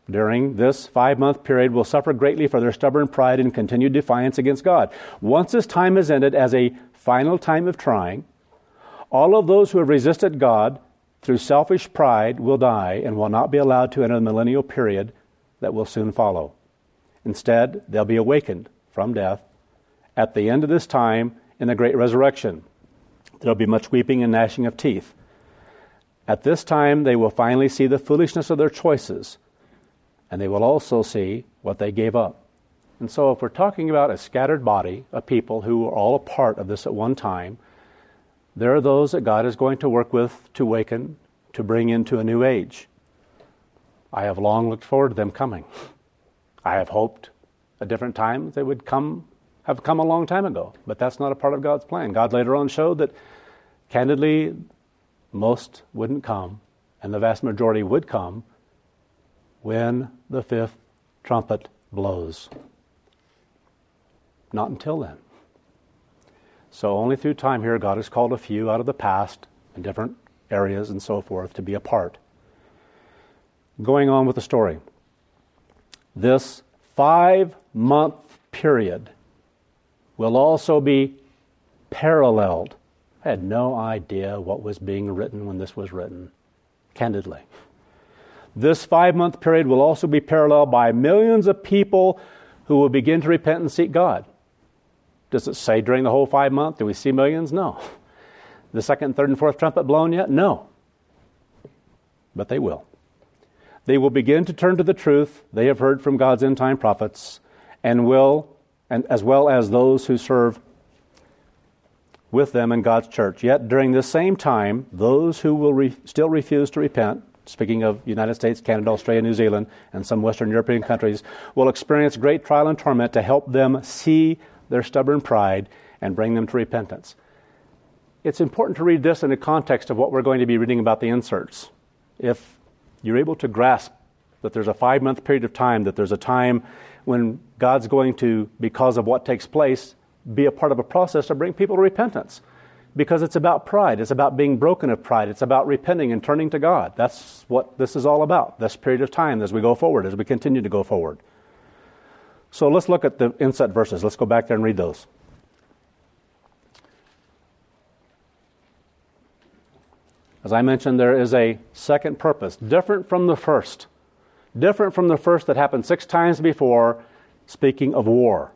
during this 5-month period will suffer greatly for their stubborn pride and continued defiance against God. Once this time is ended as a final time of trying, all of those who have resisted God through selfish pride will die and will not be allowed to enter the millennial period that will soon follow. Instead, they'll be awakened from death at the end of this time in the great resurrection. There'll be much weeping and gnashing of teeth. At this time, they will finally see the foolishness of their choices, and they will also see what they gave up. And so if we're talking about a scattered body of people who are all a part of this at one time, there are those that God is going to work with to awaken, to bring into a new age. I have long looked forward to them coming. I have hoped at different times they would have come a long time ago, but that's not a part of God's plan. God later on showed that, candidly, most wouldn't come, and the vast majority would come when the fifth trumpet blows. Not until then. So only through time here, God has called a few out of the past in different areas and so forth to be a part. Going on with the story. This 5-month period will also be paralleled. I had no idea what was being written when this was written, candidly. This 5-month period will also be paralleled by millions of people who will begin to repent and seek God. Does it say during the whole 5 months? Do we see millions? No. The second, third, and fourth trumpet blown yet? No. But they will. They will begin to turn to the truth they have heard from God's end-time prophets, and as well as those who serve with them in God's church. Yet during this same time, those who will still refuse to repent, speaking of United States, Canada, Australia, New Zealand, and some Western European countries, will experience great trial and torment to help them see their stubborn pride and bring them to repentance. It's important to read this in the context of what we're going to be reading about the inserts. If you're able to grasp that there's a 5-month period of time, that there's a time when God's going to, because of what takes place, be a part of a process to bring people to repentance. Because it's about pride. It's about being broken of pride. It's about repenting and turning to God. That's what this is all about, this period of time as we go forward, as we continue to go forward. So let's look at the inset verses. Let's go back there and read those. As I mentioned, there is a second purpose, different from the first. Different from the first that happened 6 times before, speaking of war.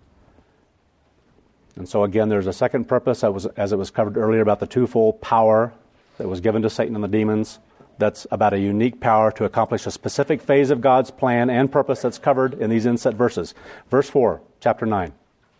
And so again, there's a second purpose, as it was covered earlier, about the twofold power that was given to Satan and the demons. That's about a unique power to accomplish a specific phase of God's plan and purpose that's covered in these inset verses. Verse 4, chapter 9.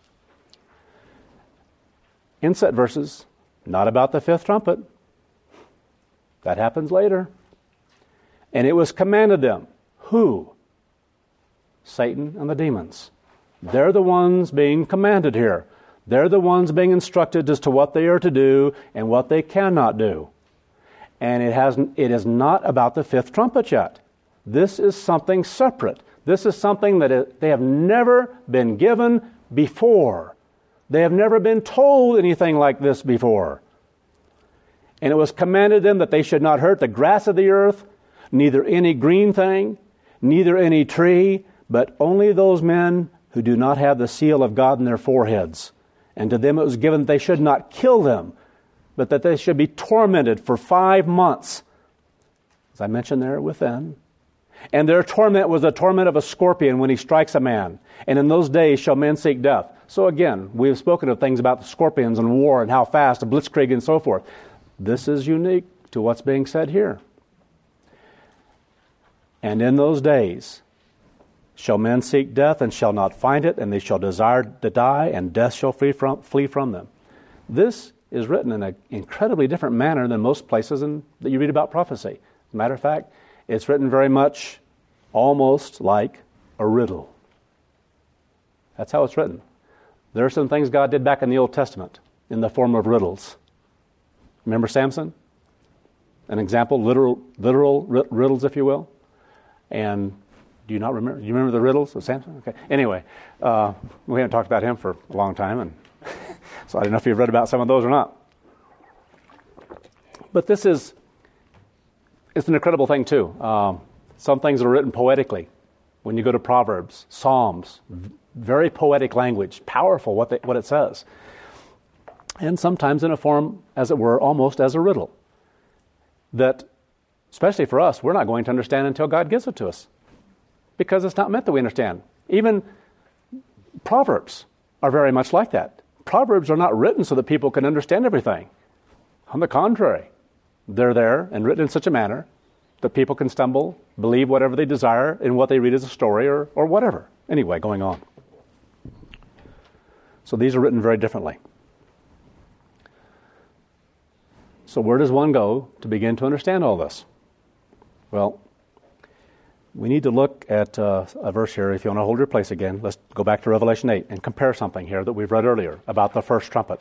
Inset verses, not about the fifth trumpet. That happens later. And it was commanded them. Who? Satan and the demons. They're the ones being commanded here. They're the ones being instructed as to what they are to do and what they cannot do. And it is not about the fifth trumpet yet. This is something separate. This is something that they have never been given before. They have never been told anything like this before. And it was commanded them that they should not hurt the grass of the earth, neither any green thing, neither any tree, but only those men who do not have the seal of God in their foreheads. And to them it was given that they should not kill them, but that they should be tormented for 5 months. As I mentioned there within. And their torment was the torment of a scorpion when he strikes a man. And in those days shall men seek death. So again, we have spoken of things about the scorpions and war and how fast, the blitzkrieg and so forth. This is unique to what's being said here. And in those days shall men seek death and shall not find it, and they shall desire to die, and death shall flee from them. This is written in an incredibly different manner than most places that you read about prophecy. As a matter of fact, it's written very much almost like a riddle. That's how it's written. There are some things God did back in the Old Testament in the form of riddles. Remember Samson? An example, literal riddles, if you will. And do you not remember? Do you remember the riddles of Samson? Okay. Anyway, we haven't talked about him for a long time, and so I don't know if you've read about some of those or not. But it's an incredible thing too. Some things are written poetically. When you go to Proverbs, Psalms, very poetic language, powerful what it says. And sometimes in a form, as it were, almost as a riddle. That, especially for us, we're not going to understand until God gives it to us. Because it's not meant that we understand. Even Proverbs are very much like that. Proverbs are not written so that people can understand everything. On the contrary, they're there and written in such a manner that people can stumble, believe whatever they desire in what they read as a story or whatever. Anyway, going on. So these are written very differently. So where does one go to begin to understand all this? Well, we need to look at a verse here. If you want to hold your place again, let's go back to Revelation 8 and compare something here that we've read earlier about the first trumpet.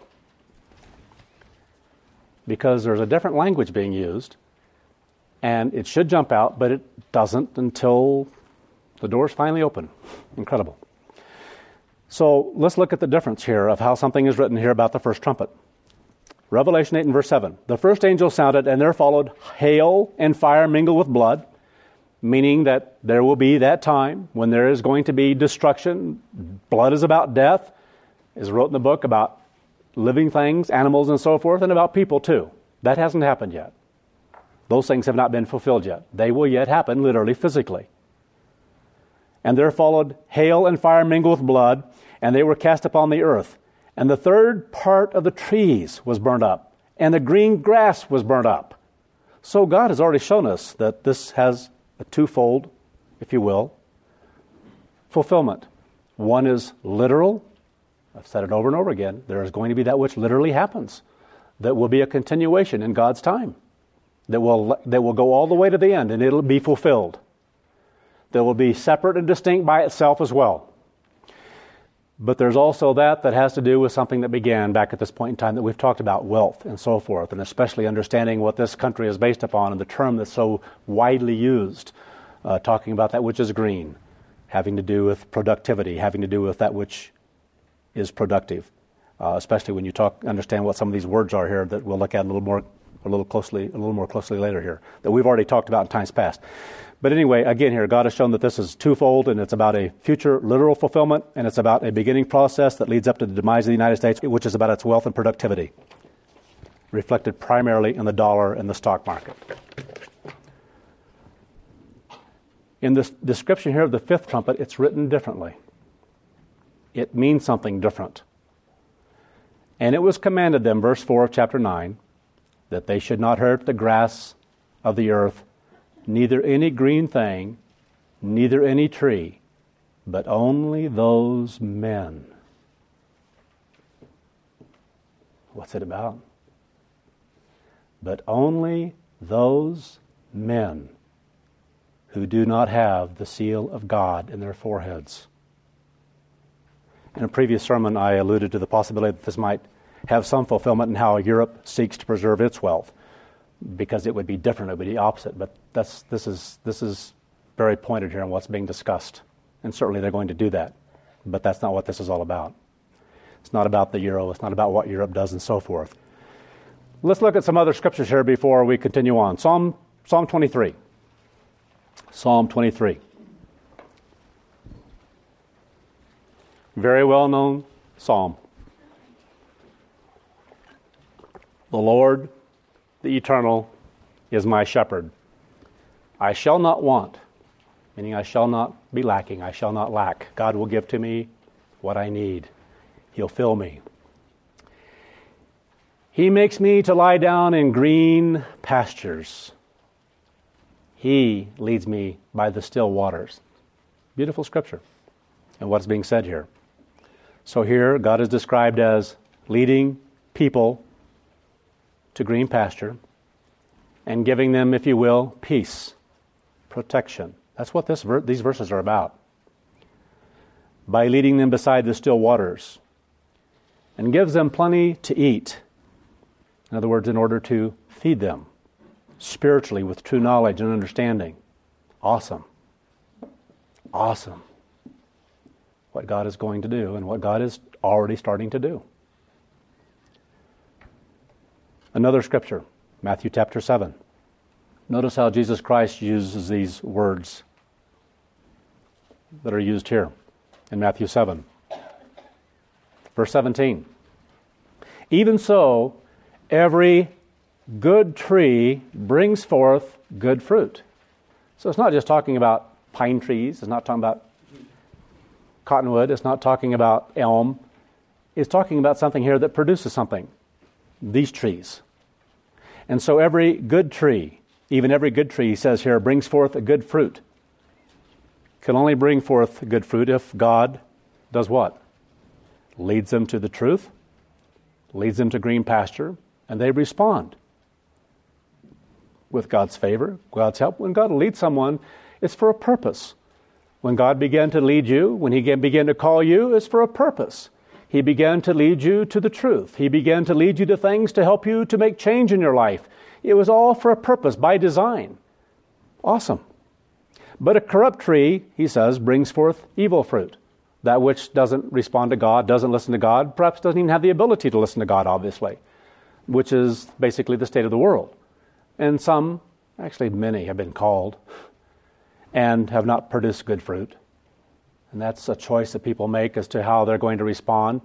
Because there's a different language being used, and it should jump out, but it doesn't until the doors finally open. Incredible. So let's look at the difference here of how something is written here about the first trumpet. Revelation 8 and verse 7. The first angel sounded, and there followed hail and fire mingled with blood, meaning that there will be that time when there is going to be destruction. Blood is about death, is wrote in the book about living things, animals and so forth, and about people too. That hasn't happened yet. Those things have not been fulfilled yet. They will yet happen, literally, physically. And there followed hail and fire mingled with blood, and they were cast upon the earth. And the third part of the trees was burnt up, and the green grass was burnt up. So God has already shown us that this has a twofold, if you will, fulfillment. One is literal. I've said it over and over again. There is going to be that which literally happens. That will be a continuation in God's time. That will go all the way to the end, and it'll be fulfilled. That will be separate and distinct by itself as well. But there's also that has to do with something that began back at this point in time that we've talked about, wealth and so forth, and especially understanding what this country is based upon and the term that's so widely used, talking about that which is green, having to do with productivity, having to do with that which is productive, especially when you understand what some of these words are here that we'll look at a little more closely later here, that we've already talked about in times past. But anyway, again here, God has shown that this is twofold, and it's about a future literal fulfillment, and it's about a beginning process that leads up to the demise of the United States, which is about its wealth and productivity, reflected primarily in the dollar and the stock market. In this description here of the fifth trumpet, it's written differently. It means something different. And it was commanded them, verse 4 of chapter 9, that they should not hurt the grass of the earth, neither any green thing, neither any tree, but only those men. What's it about? But only those men who do not have the seal of God in their foreheads. In a previous sermon, I alluded to the possibility that this might have some fulfillment in how Europe seeks to preserve its wealth, because it would be different, it would be opposite. But this is very pointed here in what's being discussed, and certainly they're going to do that. But that's not what this is all about. It's not about the euro. It's not about what Europe does and so forth. Let's look at some other scriptures here before we continue on. Psalm 23. Psalm 23. Very well-known psalm. The Lord, the Eternal, is my shepherd. I shall not want, meaning I shall not be lacking. I shall not lack. God will give to me what I need. He'll fill me. He makes me to lie down in green pastures. He leads me by the still waters. Beautiful scripture. And what's being said here? So here, God is described as leading people to green pasture and giving them, if you will, peace, protection. That's what these verses are about. By leading them beside the still waters, and gives them plenty to eat. In other words, in order to feed them spiritually with true knowledge and understanding. Awesome. Awesome. What God is going to do and what God is already starting to do. Another scripture, Matthew chapter 7. Notice how Jesus Christ uses these words that are used here in Matthew 7. Verse 17. Even so, every good tree brings forth good fruit. So it's not just talking about pine trees. It's not talking about cottonwood. It's not talking about elm. It's talking about something here that produces something. These trees. And so every good tree, even every good tree, he says here, brings forth a good fruit. Can only bring forth good fruit if God does what? Leads them to the truth, leads them to green pasture, and they respond with God's favor, God's help. When God leads someone, it's for a purpose. When God began to lead you, when He began to call you, it's for a purpose. He began to lead you to the truth. He began to lead you to things to help you to make change in your life. It was all for a purpose, by design. Awesome. But a corrupt tree, he says, brings forth evil fruit. That which doesn't respond to God, doesn't listen to God, perhaps doesn't even have the ability to listen to God, obviously, which is basically the state of the world. And some, actually many, have been called and have not produced good fruit. And that's a choice that people make as to how they're going to respond,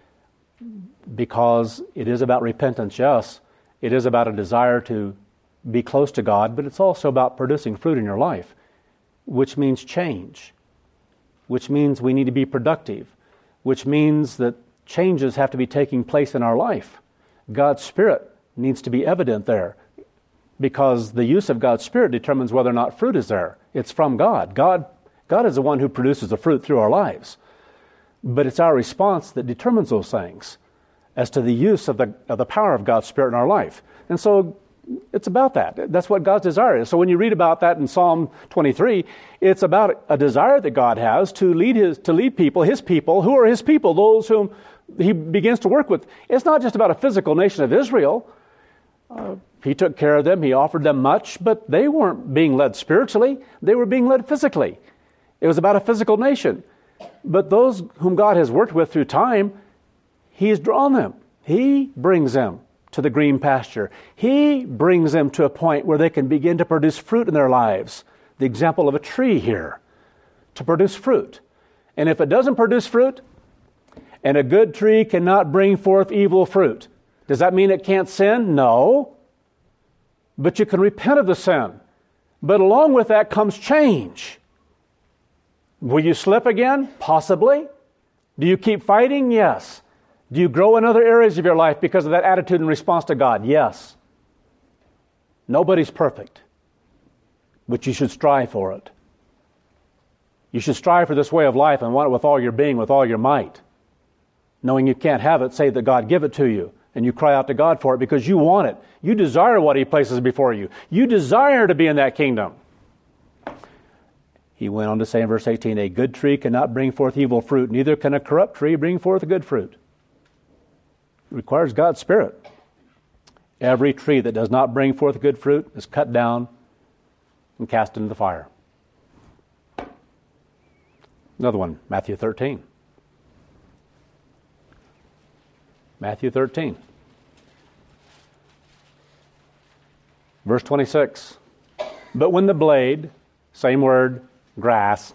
because it is about repentance, yes. It is about a desire to be close to God, but it's also about producing fruit in your life, which means change, which means we need to be productive, which means that changes have to be taking place in our life. God's Spirit needs to be evident there, because the use of God's Spirit determines whether or not fruit is there. It's from God. God is the one who produces the fruit through our lives. But it's our response that determines those things as to the use of the power of God's Spirit in our life. And so it's about that. That's what God's desire is. So when you read about that in Psalm 23, it's about a desire that God has to lead people, His people. Who are His people? Those whom He begins to work with. It's not just about a physical nation of Israel. He took care of them. He offered them much, but they weren't being led spiritually. They were being led physically. It was about a physical nation. But those whom God has worked with through time, He has drawn them. He brings them to the green pasture. He brings them to a point where they can begin to produce fruit in their lives. The example of a tree here, to produce fruit. And if it doesn't produce fruit, and a good tree cannot bring forth evil fruit, does that mean it can't sin? No. But you can repent of the sin. But along with that comes change. Will you slip again? Possibly. Do you keep fighting? Yes. Do you grow in other areas of your life because of that attitude and response to God? Yes. Nobody's perfect, but you should strive for it. You should strive for this way of life and want it with all your being, with all your might. Knowing you can't have it, say that God give it to you, and you cry out to God for it because you want it. You desire what He places before you. You desire to be in that kingdom. He went on to say in verse 18, a good tree cannot bring forth evil fruit, neither can a corrupt tree bring forth a good fruit. It requires God's Spirit. Every tree that does not bring forth good fruit is cut down and cast into the fire. Another one, Matthew 13. Matthew 13. Verse 26. But when the blade, same word, grass,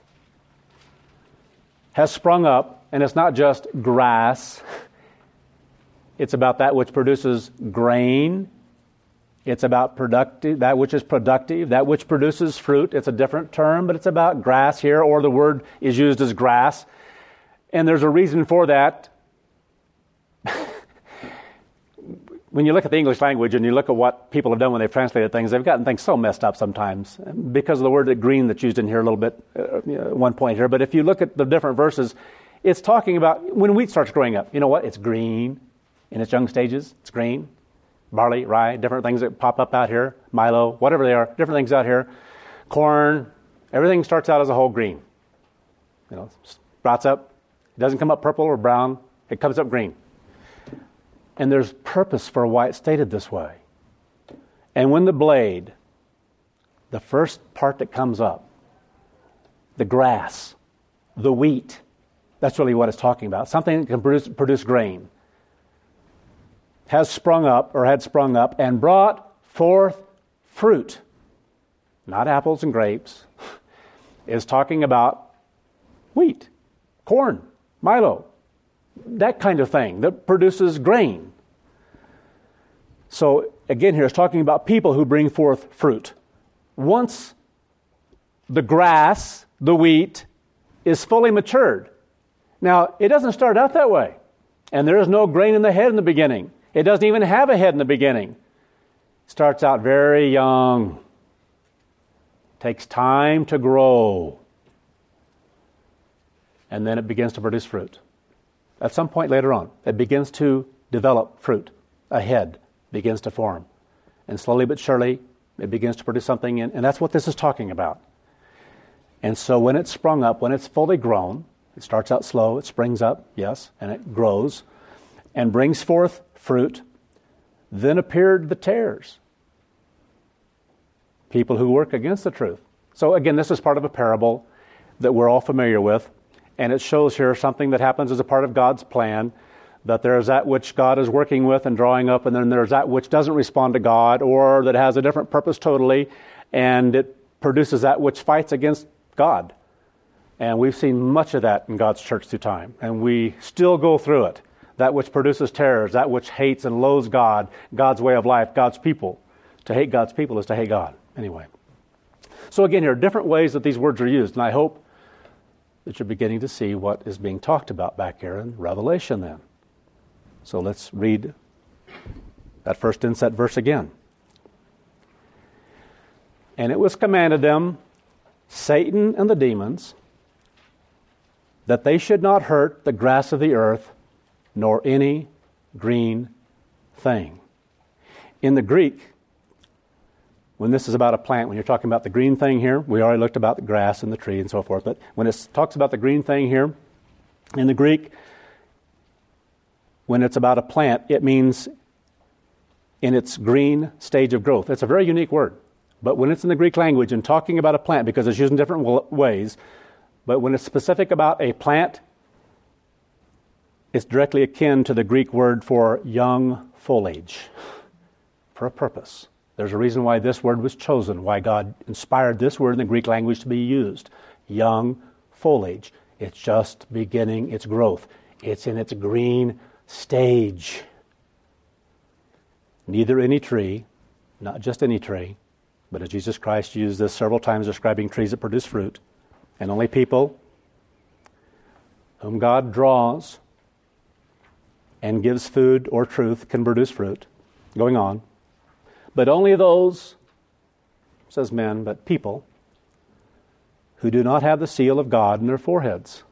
has sprung up, and it's not just grass, it's about that which produces grain. It's about that which is productive, that which produces fruit. It's a different term, but it's about grass here, or the word is used as grass. And there's a reason for that. When you look at the English language and you look at what people have done when they've translated things, they've gotten things so messed up sometimes because of the word green that's used in here a little bit at one point here. But if you look at the different verses, it's talking about when wheat starts growing up. You know what? It's green in its young stages. It's green. Barley, rye, different things that pop up out here. Milo, whatever they are, different things out here. Corn, everything starts out as a whole green. You know, sprouts up. It doesn't come up purple or brown. It comes up green. And there's purpose for why it's stated this way. And when the blade, the first part that comes up, the grass, the wheat, that's really what it's talking about. Something that can produce grain, has sprung up or had sprung up and brought forth fruit. not apples and grapes, is talking about wheat, corn, milo, that kind of thing that produces grain. So again here it's talking about people who bring forth fruit. Once the grass, the wheat, is fully matured. Now, it doesn't start out that way. And there is no grain in the head in the beginning. It doesn't even have a head in the beginning. It starts out very young. Takes time to grow. And then it begins to produce fruit. At some point later on, it begins to develop fruit. A head begins to form. And slowly but surely, it begins to produce something. And that's what this is talking about. And so when it's sprung up, when it's fully grown, it starts out slow, it springs up, yes, and it grows and brings forth fruit. Then appeared the tares, people who work against the truth. So again, this is part of a parable that we're all familiar with, and it shows here something that happens as a part of God's plan, that there is that which God is working with and drawing up, and then there's that which doesn't respond to God or that has a different purpose totally, and it produces that which fights against God. And we've seen much of that in God's church through time. And we still go through it. That which produces terrors, that which hates and loathes God, God's way of life, God's people. To hate God's people is to hate God. Anyway. So again, here are different ways that these words are used. And I hope that you're beginning to see what is being talked about back here in Revelation then. So let's read that first inset verse again. And it was commanded them, Satan and the demons, that they should not hurt the grass of the earth, nor any green thing. In the Greek, when this is about a plant, when you're talking about the green thing here, we already looked about the grass and the tree and so forth, but when it talks about the green thing here, in the Greek, when it's about a plant, it means in its green stage of growth. It's a very unique word. But when it's in the Greek language and talking about a plant, because it's used in different ways, but when it's specific about a plant, it's directly akin to the Greek word for young foliage, for a purpose. There's a reason why this word was chosen, why God inspired this word in the Greek language to be used. Young foliage. It's just beginning its growth. It's in its green stage. Neither any tree, not just any tree, but as Jesus Christ used this several times describing trees that produce fruit, and only people whom God draws and gives food or truth can produce fruit. Going on. But only those, says men, but people, who do not have the seal of God in their foreheads.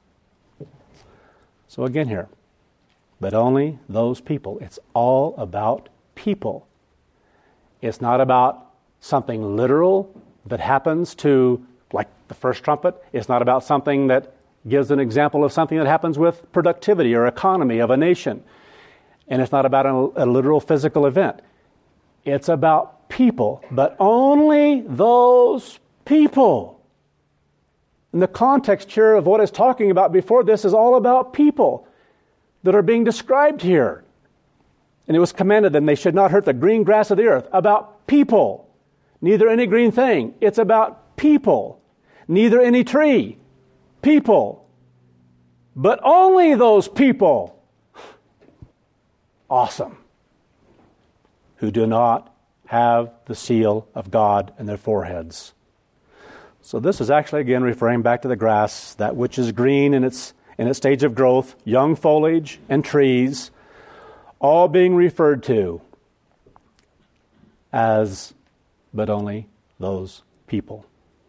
So again here, but only those people. It's all about people. It's not about something literal that happens to, like the first trumpet. It's not about something that gives an example of something that happens with productivity or economy of a nation. And it's not about a literal physical event. It's about people, but only those people. And the context here of what it's talking about before this is all about people that are being described here. And it was commanded them they should not hurt the green grass of the earth. About people. Neither any green thing. It's about people. Neither any tree. People. But only those people. Awesome. Who do not have the seal of God in their foreheads. So this is actually, again, referring back to the grass, that which is green in its stage of growth, young foliage and trees, all being referred to as but only those people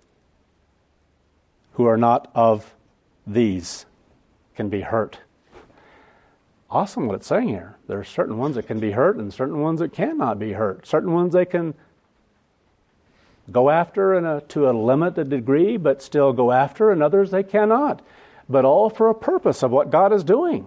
who are not of these can be hurt. Awesome what it's saying here. There are certain ones that can be hurt and certain ones that cannot be hurt. Certain ones they can go after to a limited degree, but still go after, and others they cannot. But all for a purpose of what God is doing.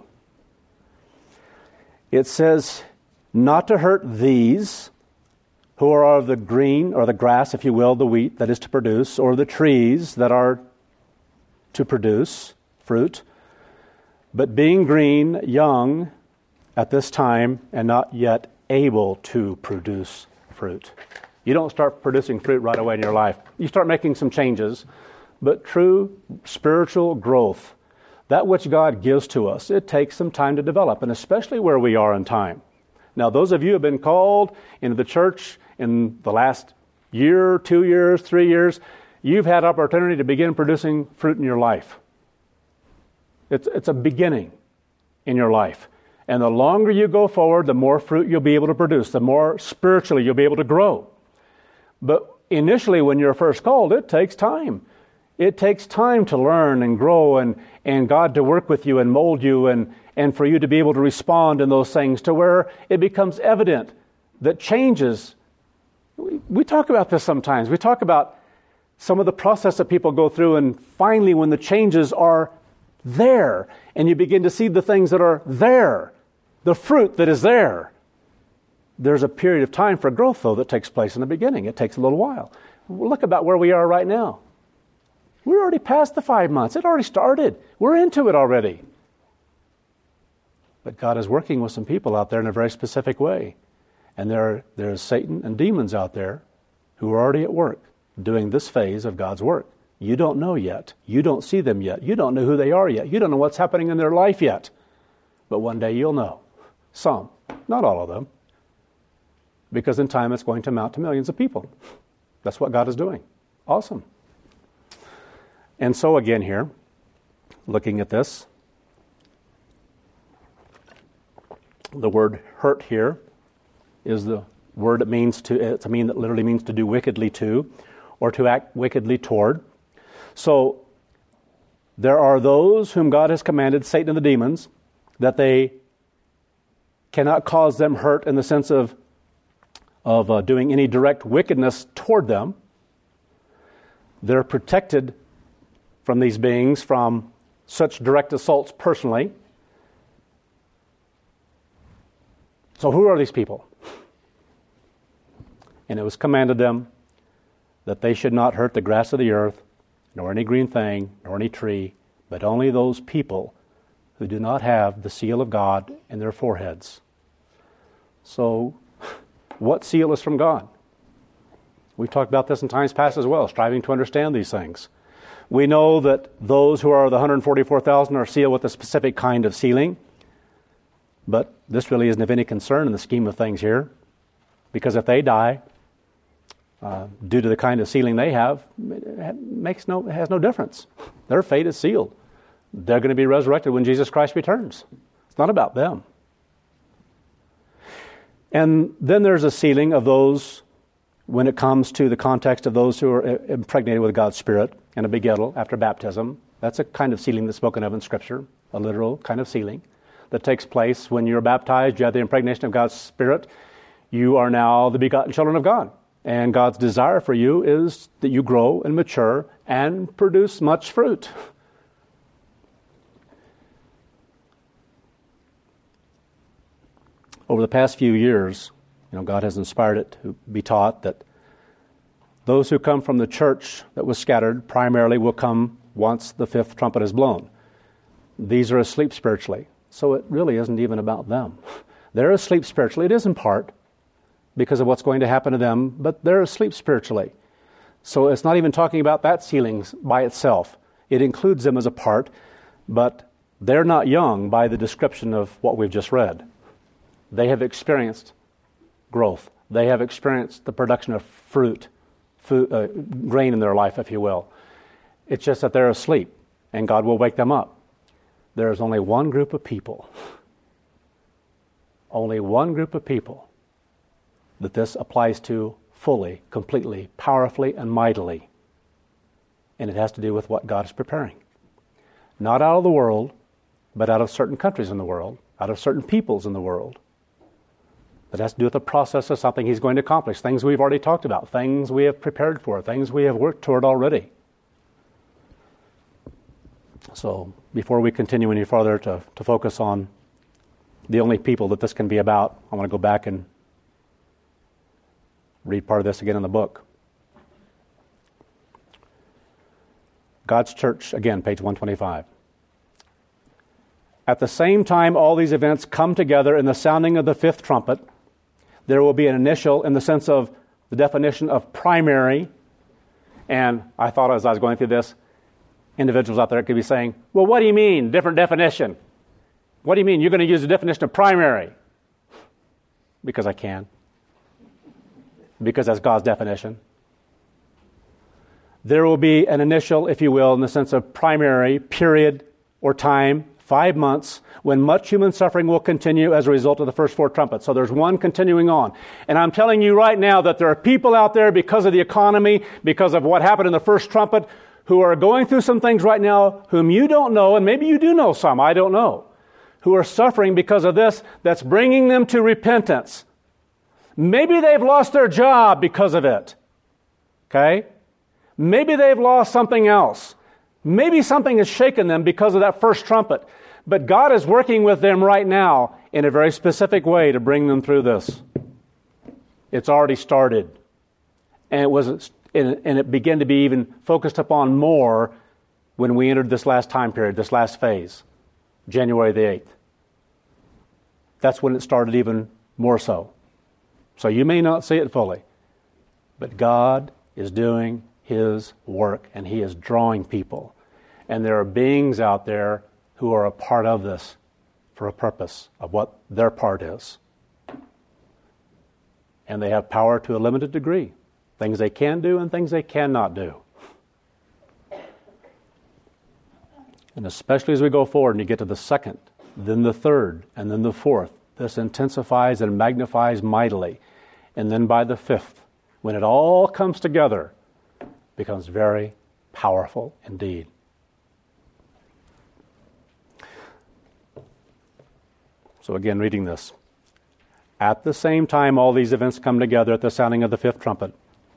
It says not to hurt these who are of the green, or the grass, if you will, the wheat that is to produce, or the trees that are to produce fruit, but being green, young at this time, and not yet able to produce fruit. You don't start producing fruit right away in your life. You start making some changes, but true spiritual growth, that which God gives to us, it takes some time to develop, and especially where we are in time. Now, those of you who have been called into the church in the last year, 2 years, 3 years, you've had opportunity to begin producing fruit in your life. It's a beginning in your life. And the longer you go forward, the more fruit you'll be able to produce, the more spiritually you'll be able to grow. But initially, when you're first called, it takes time. It takes time to learn and grow and God to work with you and mold you and for you to be able to respond in those things to where it becomes evident that changes. We talk about this sometimes. We talk about some of the process that people go through, and finally when the changes are there and you begin to see the things that are there, the fruit that is there, there's a period of time for growth, though, that takes place in the beginning. It takes a little while. Look about where we are right now. We're already past the 5 months. It already started. We're into it already. But God is working with some people out there in a very specific way. And there's Satan and demons out there who are already at work doing this phase of God's work. You don't know yet. You don't see them yet. You don't know who they are yet. You don't know what's happening in their life yet. But one day you'll know. Some, not all of them. Because in time it's going to amount to millions of people. That's what God is doing. Awesome. And so again here, looking at this, the word hurt here is the word that means to, it's a mean that literally means to do wickedly to, or to act wickedly toward. So there are those whom God has commanded, Satan and the demons, that they cannot cause them hurt in the sense of doing any direct wickedness toward them. They're protected from these beings from such direct assaults personally. So who are these people? And it was commanded them that they should not hurt the grass of the earth, nor any green thing, nor any tree, but only those people who do not have the seal of God in their foreheads. So, what seal is from God? We've talked about this in times past as well, striving to understand these things. We know that those who are the 144,000 are sealed with a specific kind of sealing, but this really isn't of any concern in the scheme of things here, because if they die, due to the kind of sealing they have, it has no difference. Their fate is sealed. They're going to be resurrected when Jesus Christ returns. It's not about them. And then there's a sealing of those when it comes to the context of those who are impregnated with God's Spirit and a begettal after baptism. That's a kind of sealing that's spoken of in Scripture, a literal kind of sealing that takes place when you're baptized. You have the impregnation of God's Spirit. You are now the begotten children of God. And God's desire for you is that you grow and mature and produce much fruit. Over the past few years, God has inspired it to be taught that those who come from the church that was scattered primarily will come once the fifth trumpet is blown. These are asleep spiritually, so it really isn't even about them. They're asleep spiritually. It is in part because of what's going to happen to them, but they're asleep spiritually. So it's not even talking about that sealing by itself. It includes them as a part, but they're not young by the description of what we've just read. They have experienced growth. They have experienced the production of fruit, grain in their life, if you will. It's just that they're asleep, and God will wake them up. There is only one group of people, that this applies to fully, completely, powerfully, and mightily. And it has to do with what God is preparing. Not out of the world, but out of certain countries in the world, out of certain peoples in the world. That has to do with the process of something He's going to accomplish, things we've already talked about, things we have prepared for, things we have worked toward already. So before we continue any further to focus on the only people that this can be about, I want to go back and read part of this again in the book. God's Church, again, page 125. At the same time all these events come together in the sounding of the fifth trumpet, there will be an initial, in the sense of the definition of primary. And I thought as I was going through this, individuals out there could be saying, well, what do you mean, different definition? What do you mean you're going to use the definition of primary? Because I can. Because that's God's definition. There will be an initial, if you will, in the sense of primary period or time, 5 months, when much human suffering will continue as a result of the first 4 trumpets. So there's one continuing on. And I'm telling you right now that there are people out there because of the economy, because of what happened in the first trumpet, who are going through some things right now whom you don't know, and maybe you do know some, I don't know, who are suffering because of this, that's bringing them to repentance. Maybe they've lost their job because of it. Okay? Maybe they've lost something else. Maybe something has shaken them because of that first trumpet. But God is working with them right now in a very specific way to bring them through this. It's already started. And it began to be even focused upon more when we entered this last time period, this last phase, January the 8th. That's when it started even more so. So you may not see it fully, but God is doing His work, and He is drawing people. And there are beings out there who are a part of this for a purpose of what their part is. And they have power to a limited degree. Things they can do and things they cannot do. And especially as we go forward and you get to the second, then the third, and then the fourth, this intensifies and magnifies mightily. And then by the fifth, when it all comes together, it becomes very powerful indeed. So again, reading this. At the same time, all these events come together at the sounding of the fifth trumpet.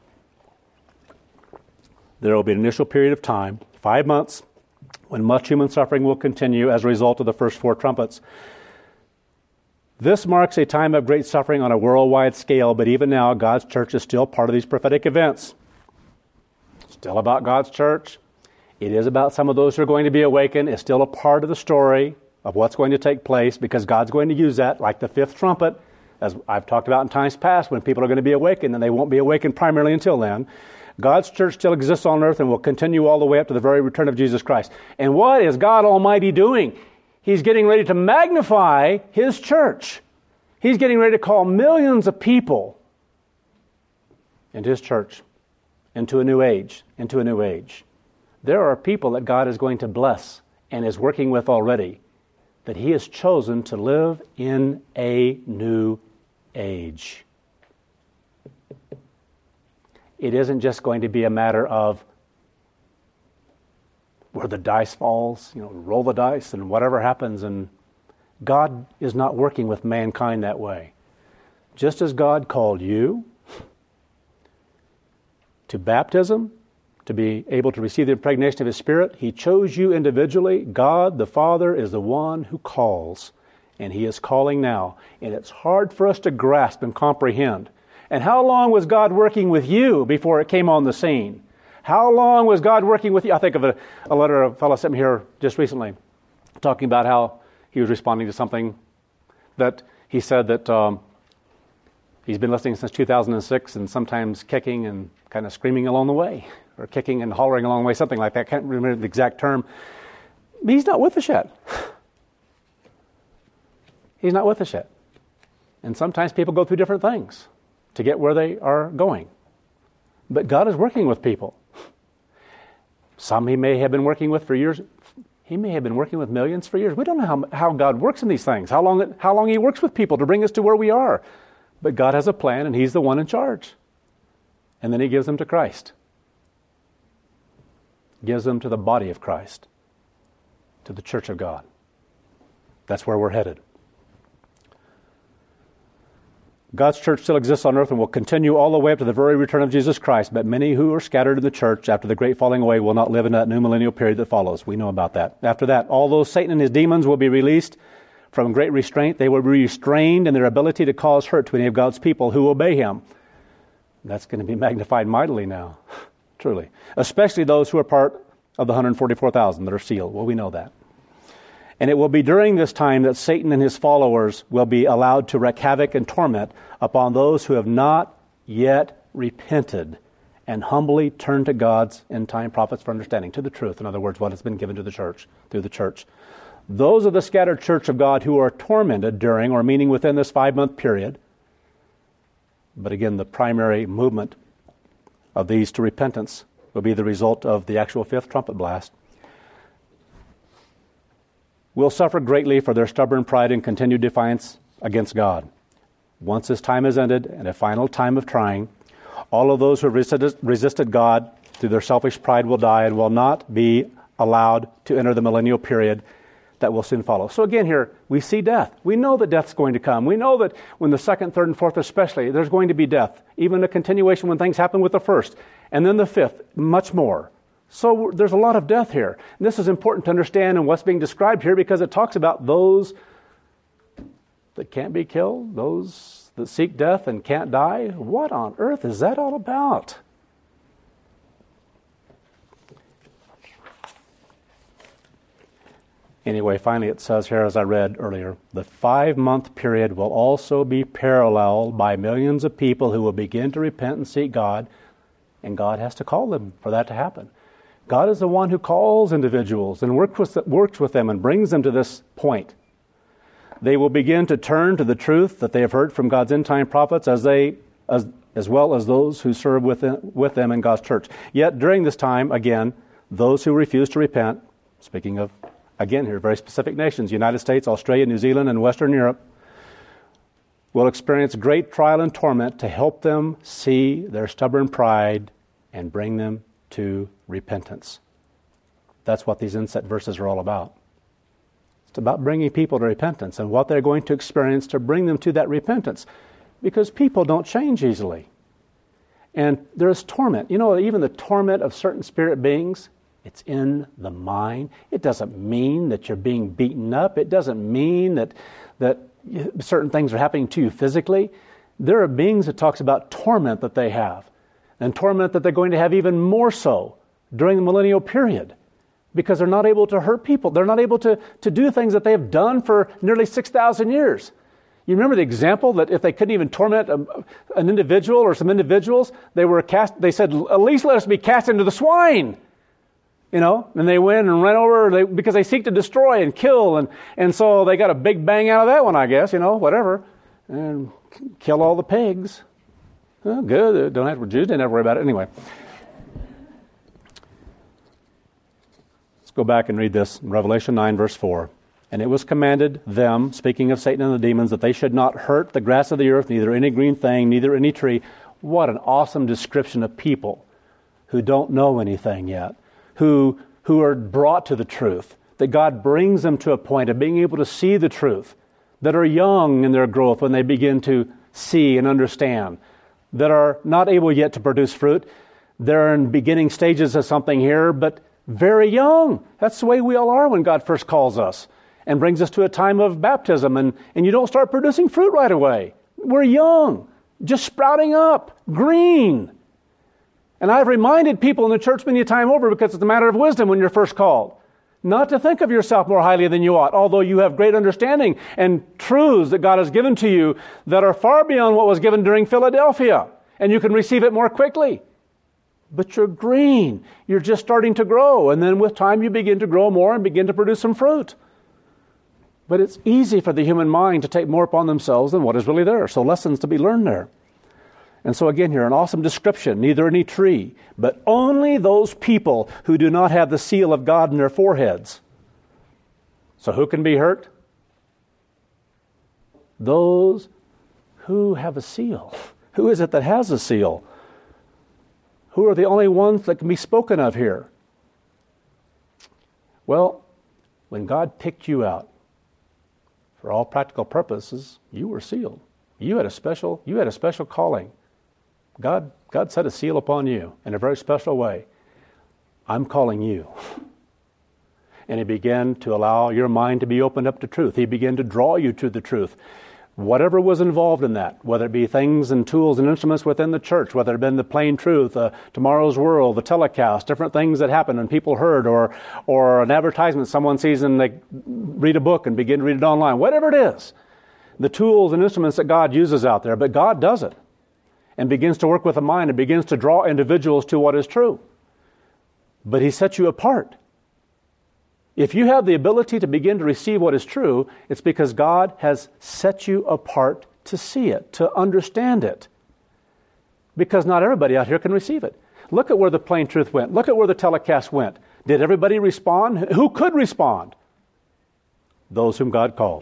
There will be an initial period of time, 5 months, when much human suffering will continue as a result of the first 4 trumpets. This marks a time of great suffering on a worldwide scale, but even now, God's church is still part of these prophetic events. Still about God's church. It is about some of those who are going to be awakened. It's still a part of the story of what's going to take place, because God's going to use that, like the fifth trumpet, as I've talked about in times past, when people are going to be awakened, and they won't be awakened primarily until then. God's church still exists on earth and will continue all the way up to the very return of Jesus Christ. And what is God Almighty doing? He's getting ready to magnify His church. He's getting ready to call millions of people into His church, into a new age, There are people that God is going to bless and is working with already, that He has chosen to live in a new age. It isn't just going to be a matter of where the dice falls, roll the dice and whatever happens. And God is not working with mankind that way. Just as God called you to baptism, to be able to receive the impregnation of His Spirit, He chose you individually. God, the Father, is the one who calls, and He is calling now. And it's hard for us to grasp and comprehend. And how long was God working with you before it came on the scene? How long was God working with you? I think of a letter a fellow sent me here just recently, talking about how he was responding to something that he said that he's been listening since 2006, and sometimes kicking and kind of screaming along the way, or kicking and hollering along the way, something like that. I can't remember the exact term. But He's not with us yet. He's not with us yet. And sometimes people go through different things to get where they are going. But God is working with people. Some He may have been working with for years. He may have been working with millions for years. We don't know how God works in these things, how long He works with people to bring us to where we are. But God has a plan, and He's the one in charge. And then He gives them to Christ. Gives them to the body of Christ, to the church of God. That's where we're headed. God's church still exists on earth and will continue all the way up to the very return of Jesus Christ, but many who are scattered in the church after the great falling away will not live in that new millennial period that follows. We know about that. After that, although Satan and his demons will be released from great restraint, they will be restrained in their ability to cause hurt to any of God's people who obey Him. That's going to be magnified mightily now, truly. Especially those who are part of the 144,000 that are sealed. Well, we know that. And it will be during this time that Satan and his followers will be allowed to wreak havoc and torment upon those who have not yet repented and humbly turned to God's end-time prophets for understanding, to the truth. In other words, what has been given to the church, through the church. Those are the scattered church of God who are tormented during, or meaning within this 5-month period. But again, the primary movement of these to repentance will be the result of the actual fifth trumpet blast. Will suffer greatly for their stubborn pride and continued defiance against God. Once this time is ended and a final time of trying, all of those who have resisted God through their selfish pride will die and will not be allowed to enter the millennial period that will soon follow. So again here, we see death. We know that death's going to come. We know that when the second, third, and fourth especially, there's going to be death. Even a continuation when things happen with the first. And then the fifth, much more. So there's a lot of death here. And this is important to understand in what's being described here because it talks about those that can't be killed, those that seek death and can't die. What on earth is that all about? Anyway, finally it says here, as I read earlier, the 5-month period will also be paralleled by millions of people who will begin to repent and seek God, and God has to call them for that to happen. God is the one who calls individuals and works with them and brings them to this point. They will begin to turn to the truth that they have heard from God's end-time prophets as well as those who serve with them in God's church. Yet during this time, again, those who refuse to repent, speaking of, again here, very specific nations, United States, Australia, New Zealand, and Western Europe, will experience great trial and torment to help them see their stubborn pride and bring them to repentance. That's what these inset verses are all about. It's about bringing people to repentance and what they're going to experience to bring them to that repentance. Because people don't change easily. And there's torment. You know, even the torment of certain spirit beings, it's in the mind. It doesn't mean that you're being beaten up. It doesn't mean that certain things are happening to you physically. There are beings that talks about torment that they have. And torment that they're going to have even more so during the millennial period. Because they're not able to hurt people. They're not able to do things that they have done for nearly 6,000 years. You remember the example that if they couldn't even torment an individual or some individuals, they said, at least let us be cast into the swine. You know, and they went and ran over because they seek to destroy and kill. And so they got a big bang out of that one, I guess, whatever. And kill all the pigs. Oh, good. Jews didn't have to worry about it anyway. Let's go back and read this in Revelation 9, verse 4. And it was commanded them, speaking of Satan and the demons, that they should not hurt the grass of the earth, neither any green thing, neither any tree. What an awesome description of people who don't know anything yet, who are brought to the truth, that God brings them to a point of being able to see the truth, that are young in their growth when they begin to see and understand, that are not able yet to produce fruit. They're in beginning stages of something here, but very young. That's the way we all are when God first calls us and brings us to a time of baptism, and you don't start producing fruit right away. We're young, just sprouting up, green. And I've reminded people in the church many a time over, because it's a matter of wisdom when you're first called, not to think of yourself more highly than you ought, although you have great understanding and truths that God has given to you that are far beyond what was given during Philadelphia, and you can receive it more quickly. But you're green. You're just starting to grow, and then with time you begin to grow more and begin to produce some fruit. But it's easy for the human mind to take more upon themselves than what is really there. So lessons to be learned there. And so again here, an awesome description, neither any tree, but only those people who do not have the seal of God in their foreheads. So who can be hurt? Those who have a seal. Who is it that has a seal? Who are the only ones that can be spoken of here? Well, when God picked you out, for all practical purposes, you were sealed. You had a special calling. God set a seal upon you in a very special way. I'm calling you. And He began to allow your mind to be opened up to truth. He began to draw you to the truth. Whatever was involved in that, whether it be things and tools and instruments within the church, whether it be the plain truth, Tomorrow's World, the telecast, different things that happen and people heard, or an advertisement someone sees and they read a book and begin to read it online, whatever it is, the tools and instruments that God uses out there, but God does it. and begins to work with the mind and begins to draw individuals to what is true. But He sets you apart. If you have the ability to begin to receive what is true, it's because God has set you apart to see it, to understand it. Because not everybody out here can receive it. Look at where the plain truth went. Look at where the telecast went. Did everybody respond? Who could respond? Those whom God called.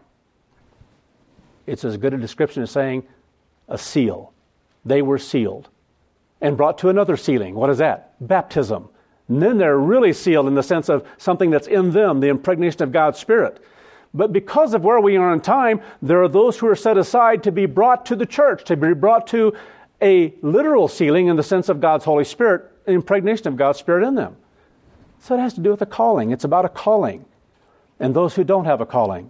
It's as good a description as saying a seal. They were sealed and brought to another sealing. What is that? Baptism. And then they're really sealed in the sense of something that's in them, the impregnation of God's Spirit. But because of where we are in time, there are those who are set aside to be brought to the church, to be brought to a literal sealing in the sense of God's Holy Spirit, the impregnation of God's Spirit in them. So it has to do with a calling. It's about a calling. And those who don't have a calling,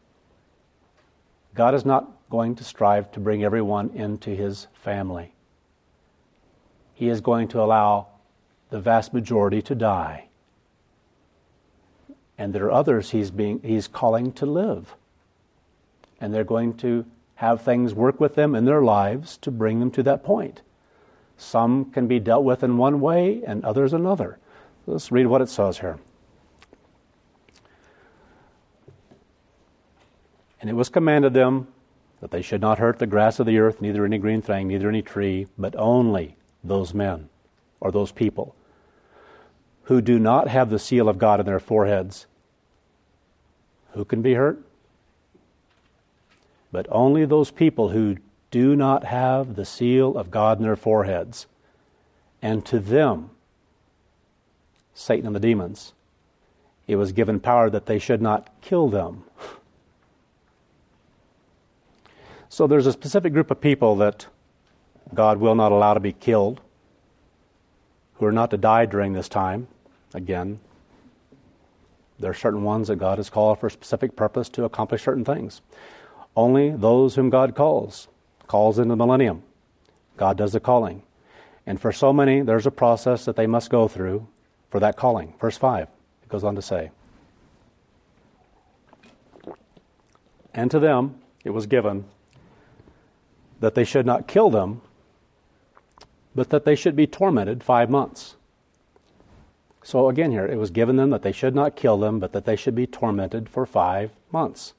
God is not going to strive to bring everyone into His family. He is going to allow the vast majority to die. And there are others He's calling to live. And they're going to have things work with them in their lives to bring them to that point. Some can be dealt with in one way and others another. Let's read what it says here. And it was commanded them that they should not hurt the grass of the earth, neither any green thing, neither any tree, but only those men or those people who do not have the seal of God in their foreheads. Who can be hurt? But only those people who do not have the seal of God in their foreheads. And to them, Satan and the demons, it was given power that they should not kill them. So there's a specific group of people that God will not allow to be killed, who are not to die during this time. Again, there are certain ones that God has called for a specific purpose to accomplish certain things. Only those whom God calls into the millennium. God does the calling. And for so many, there's a process that they must go through for that calling. Verse 5, it goes on to say, and to them it was given that they should not kill them, but that they should be tormented 5 months. So again here, it was given them that they should not kill them, but that they should be tormented for 5 months.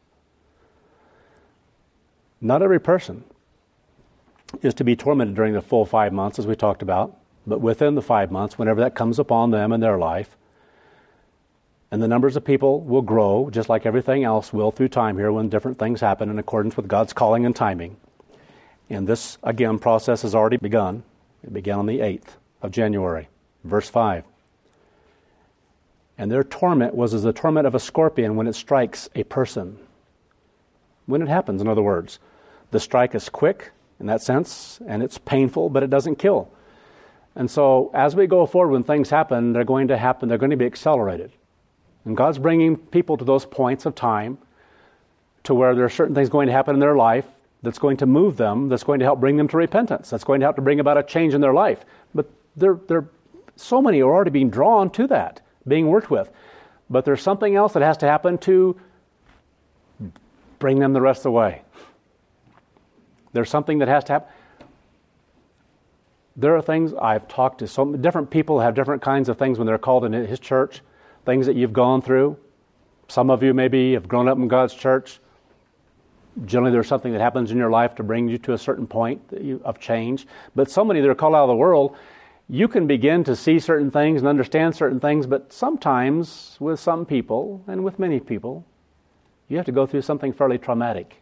Not every person is to be tormented during the full 5 months, as we talked about, but within the 5 months, whenever that comes upon them in their life, and the numbers of people will grow, just like everything else will through time here when different things happen in accordance with God's calling and timing. And this, again, process has already begun. It began on the 8th of January, verse 5. And their torment was as the torment of a scorpion when it strikes a person. When it happens, in other words. The strike is quick in that sense, and it's painful, but it doesn't kill. And so as we go forward, when things happen, they're going to be accelerated. And God's bringing people to those points of time to where there are certain things going to happen in their life that's going to move them, that's going to help bring them to repentance, that's going to help to bring about a change in their life. But so many are already being drawn to that, being worked with. But there's something else that has to happen to bring them the rest of the way. There's something that has to happen. There are things I've talked to. So different people have different kinds of things when they're called in His church, things that you've gone through. Some of you maybe have grown up in God's church. Generally, there's something that happens in your life to bring you to a certain point of change. But so many that are called out of the world, you can begin to see certain things and understand certain things, but sometimes with some people and with many people, you have to go through something fairly traumatic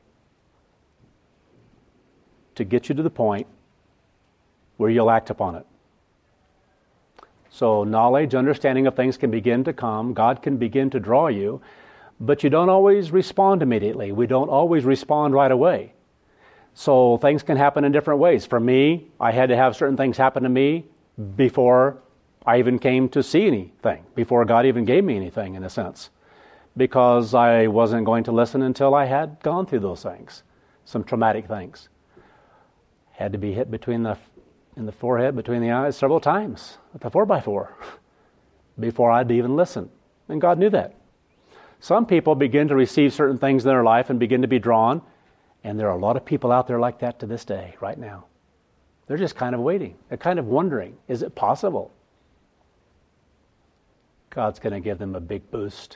to get you to the point where you'll act upon it. So knowledge, understanding of things can begin to come. God can begin to draw you, but you don't always respond immediately. We don't always respond right away. So things can happen in different ways. For me, I had to have certain things happen to me before I even came to see anything, before God even gave me anything, in a sense, because I wasn't going to listen until I had gone through those things, some traumatic things. Had to be hit in the forehead, between the eyes several times with a 4x4 before I'd even listen. And God knew that. Some people begin to receive certain things in their life and begin to be drawn, and there are a lot of people out there like that to this day, right now. They're just kind of waiting. They're kind of wondering, is it possible? God's going to give them a big boost.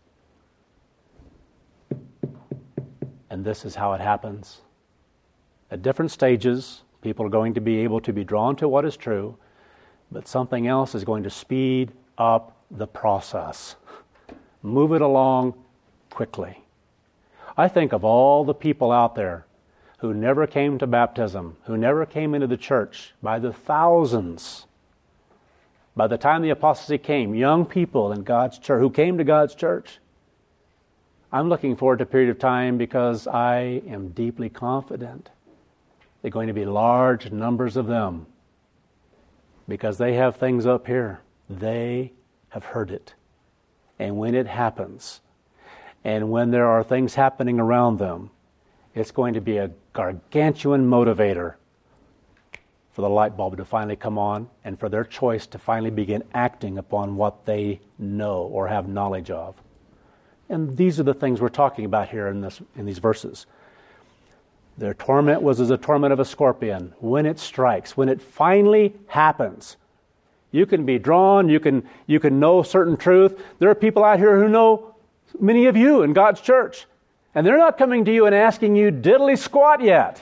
And this is how it happens. At different stages, people are going to be able to be drawn to what is true, but something else is going to speed up the process. Move it along quickly. I think of all the people out there who never came to baptism, who never came into the church, by the thousands. By the time the apostasy came, young people in God's church who came to God's church. I'm looking forward to a period of time because I am deeply confident there are going to be large numbers of them because they have things up here. They have heard it. And when it happens, and when there are things happening around them, it's going to be a gargantuan motivator for the light bulb to finally come on and for their choice to finally begin acting upon what they know or have knowledge of. And these are the things we're talking about here in these verses. Their torment was as a torment of a scorpion. When it strikes, when it finally happens, you can be drawn, you can know certain truth. There are people out here who know many of you in God's church, and they're not coming to you and asking you diddly squat yet.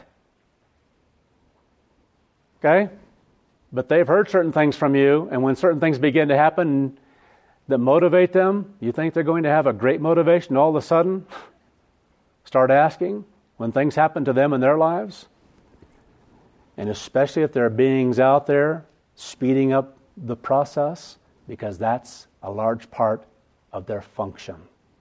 Okay? But they've heard certain things from you, and when certain things begin to happen that motivate them, you think they're going to have a great motivation all of a sudden? Start asking when things happen to them in their lives? And especially if there are beings out there speeding up the process, because that's a large part of their function.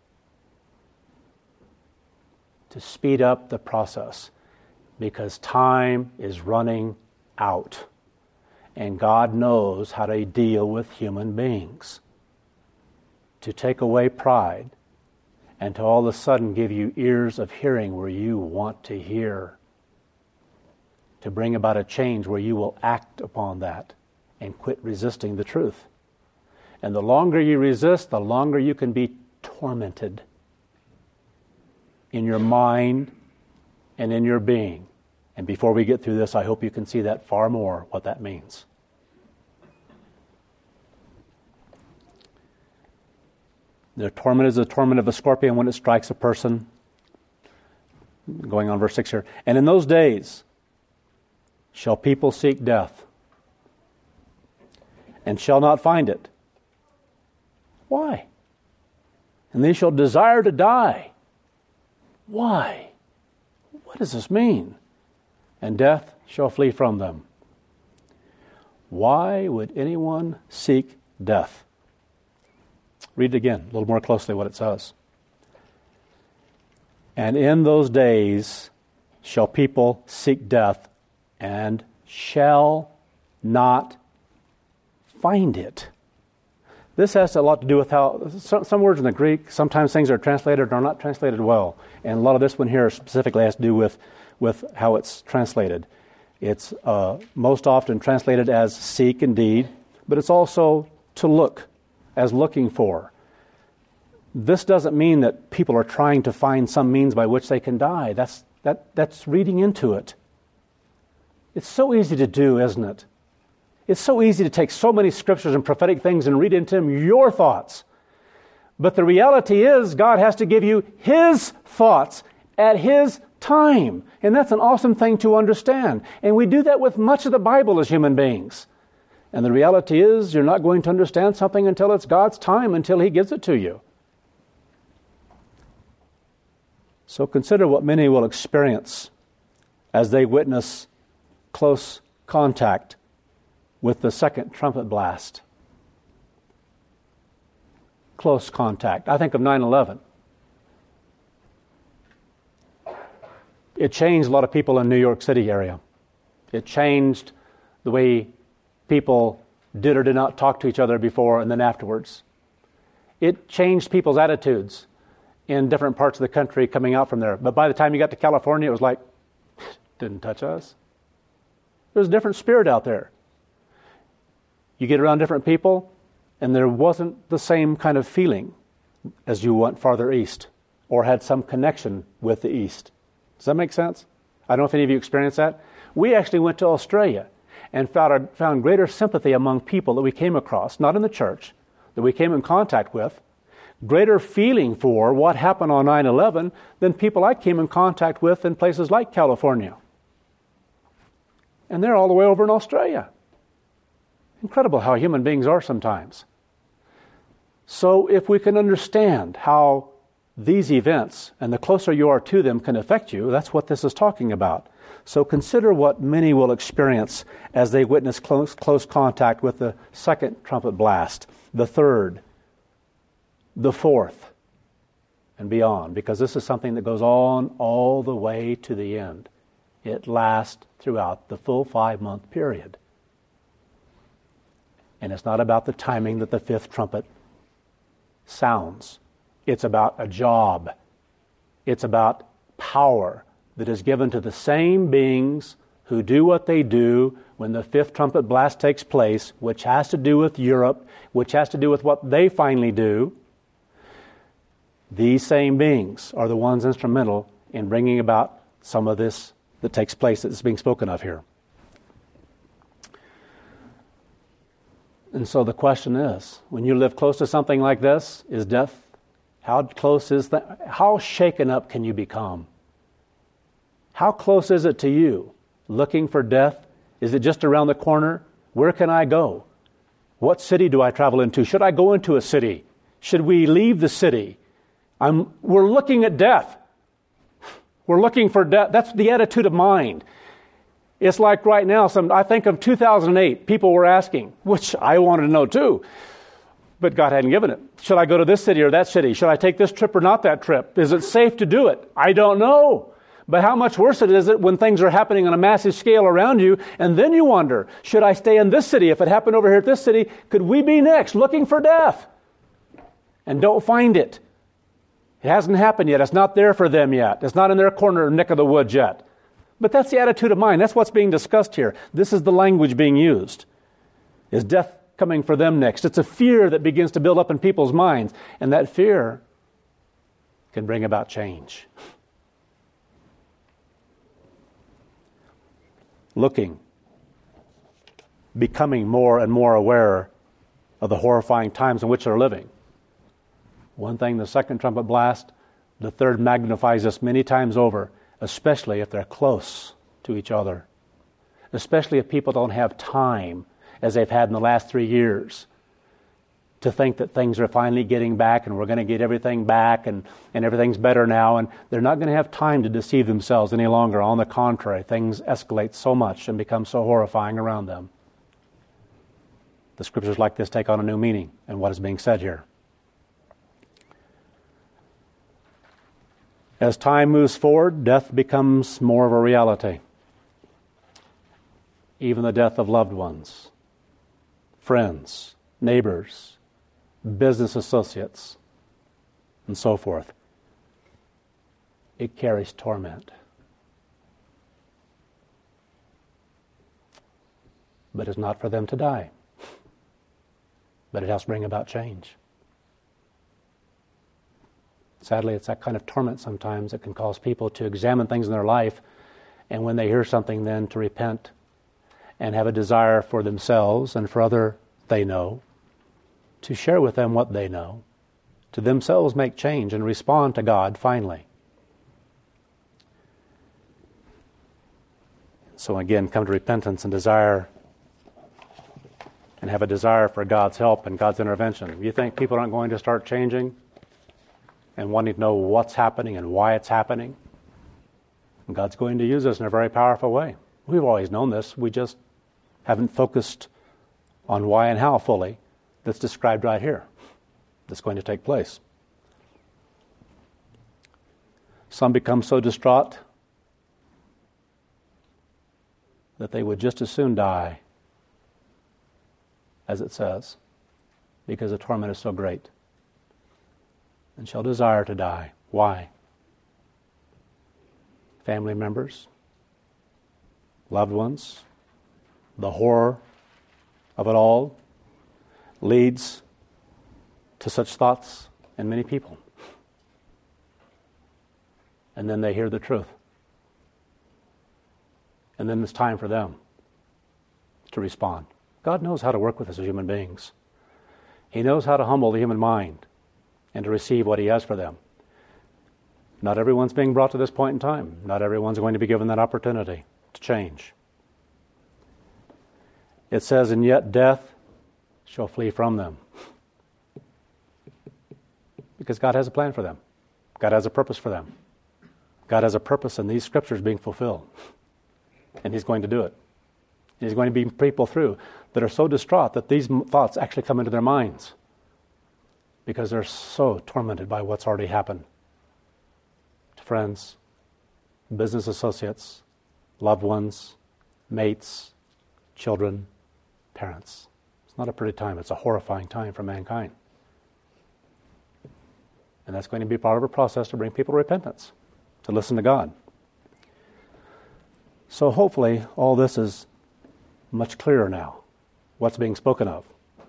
To speed up the process, because time is running out. And God knows how to deal with human beings. To take away pride and to all of a sudden give you ears of hearing where you want to hear. To bring about a change where you will act upon that and quit resisting the truth. And the longer you resist, the longer you can be tormented in your mind and in your being. And before we get through this, I hope you can see that far more, what that means. The torment is the torment of a scorpion when it strikes a person. Going on verse 6 here. And in those days shall people seek death, and shall not find it. Why? And they shall desire to die. Why? What does this mean? And death shall flee from them. Why would anyone seek death? Read it again, a little more closely what it says. And in those days shall people seek death, and shall not find it. This has a lot to do with how some words in the Greek, sometimes things are translated or not translated well. And a lot of this one here specifically has to do with how it's translated. It's most often translated as seek indeed, but it's also to look, as looking for. This doesn't mean that people are trying to find some means by which they can die. That's reading into it. It's so easy to do, isn't it? It's so easy to take so many scriptures and prophetic things and read into them your thoughts. But the reality is God has to give you His thoughts at His time. And that's an awesome thing to understand. And we do that with much of the Bible as human beings. And the reality is you're not going to understand something until it's God's time, until He gives it to you. So consider what many will experience as they witness close contact with the second trumpet blast. Close contact. I think of 9/11. It changed a lot of people in New York City area. It changed the way people did or did not talk to each other before and then afterwards. It changed people's attitudes in different parts of the country coming out from there. But by the time you got to California, it was like, didn't touch us. There's a different spirit out there. You get around different people, and there wasn't the same kind of feeling as you went farther east or had some connection with the east. Does that make sense? I don't know if any of you experienced that. We actually went to Australia and found greater sympathy among people that we came across, not in the church, that we came in contact with, greater feeling for what happened on 9/11 than people I came in contact with in places like California. And they're all the way over in Australia. Incredible how human beings are sometimes. So if we can understand how these events and the closer you are to them can affect you, that's what this is talking about. So consider what many will experience as they witness close contact with the second trumpet blast, the third, the fourth, and beyond, because this is something that goes on all the way to the end. It lasts throughout the full 5-month period. And it's not about the timing that the fifth trumpet sounds. It's about a job. It's about power that is given to the same beings who do what they do when the fifth trumpet blast takes place, which has to do with Europe, which has to do with what they finally do. These same beings are the ones instrumental in bringing about some of this that takes place that's being spoken of here. And so the question is, when you live close to something like this, is death, how close is that? How shaken up can you become? How close is it to you? Looking for death? Is it just around the corner? Where can I go? What city do I travel into? Should I go into a city? Should we leave the city? We're looking at death. We're looking for death. That's the attitude of mind. It's like right now, I think of 2008, people were asking, which I wanted to know too, but God hadn't given it. Should I go to this city or that city? Should I take this trip or not that trip? Is it safe to do it? I don't know. But how much worse it is it when things are happening on a massive scale around you, and then you wonder, should I stay in this city? If it happened over here at this city, could we be next looking for death? And don't find it. It hasn't happened yet. It's not there for them yet. It's not in their corner or neck of the woods yet. But that's the attitude of mind. That's what's being discussed here. This is the language being used. Is death coming for them next? It's a fear that begins to build up in people's minds. And that fear can bring about change. Looking, becoming more and more aware of the horrifying times in which they're living. One thing, the second trumpet blast, the third magnifies this many times over, especially if they're close to each other. Especially if people don't have time, as they've had in the last 3 years, to think that things are finally getting back and we're going to get everything back and everything's better now. And they're not going to have time to deceive themselves any longer. On the contrary, things escalate so much and become so horrifying around them. The scriptures like this take on a new meaning in what is being said here. As time moves forward, death becomes more of a reality. Even the death of loved ones, friends, neighbors, business associates, and so forth. It carries torment. But it's not for them to die. But it has to bring about change. Sadly, it's that kind of torment sometimes that can cause people to examine things in their life, and when they hear something then to repent and have a desire for themselves and for other they know, to share with them what they know, to themselves make change and respond to God finally. So again, come to repentance and desire and have a desire for God's help and God's intervention. You think people aren't going to start changing and wanting to know what's happening and why it's happening? And God's going to use us in a very powerful way. We've always known this. We just haven't focused on why and how fully. That's described right here. That's going to take place. Some become so distraught that they would just as soon die, as it says, because the torment is so great, and shall desire to die. Why? Family members, loved ones, the horror of it all leads to such thoughts in many people. And then they hear the truth. And then it's time for them to respond. God knows how to work with us as human beings. He knows how to humble the human mind and to receive what He has for them. Not everyone's being brought to this point in time. Not everyone's going to be given that opportunity to change. It says, and yet death shall flee from them. Because God has a plan for them. God has a purpose for them. God has a purpose in these scriptures being fulfilled. And He's going to do it. He's going to bring people through that are so distraught that these thoughts actually come into their minds because they're so tormented by what's already happened to friends, business associates, loved ones, mates, children, parents. It's not a pretty time. It's a horrifying time for mankind. And that's going to be part of a process to bring people to repentance, to listen to God. So hopefully all this is much clearer now, what's being spoken of.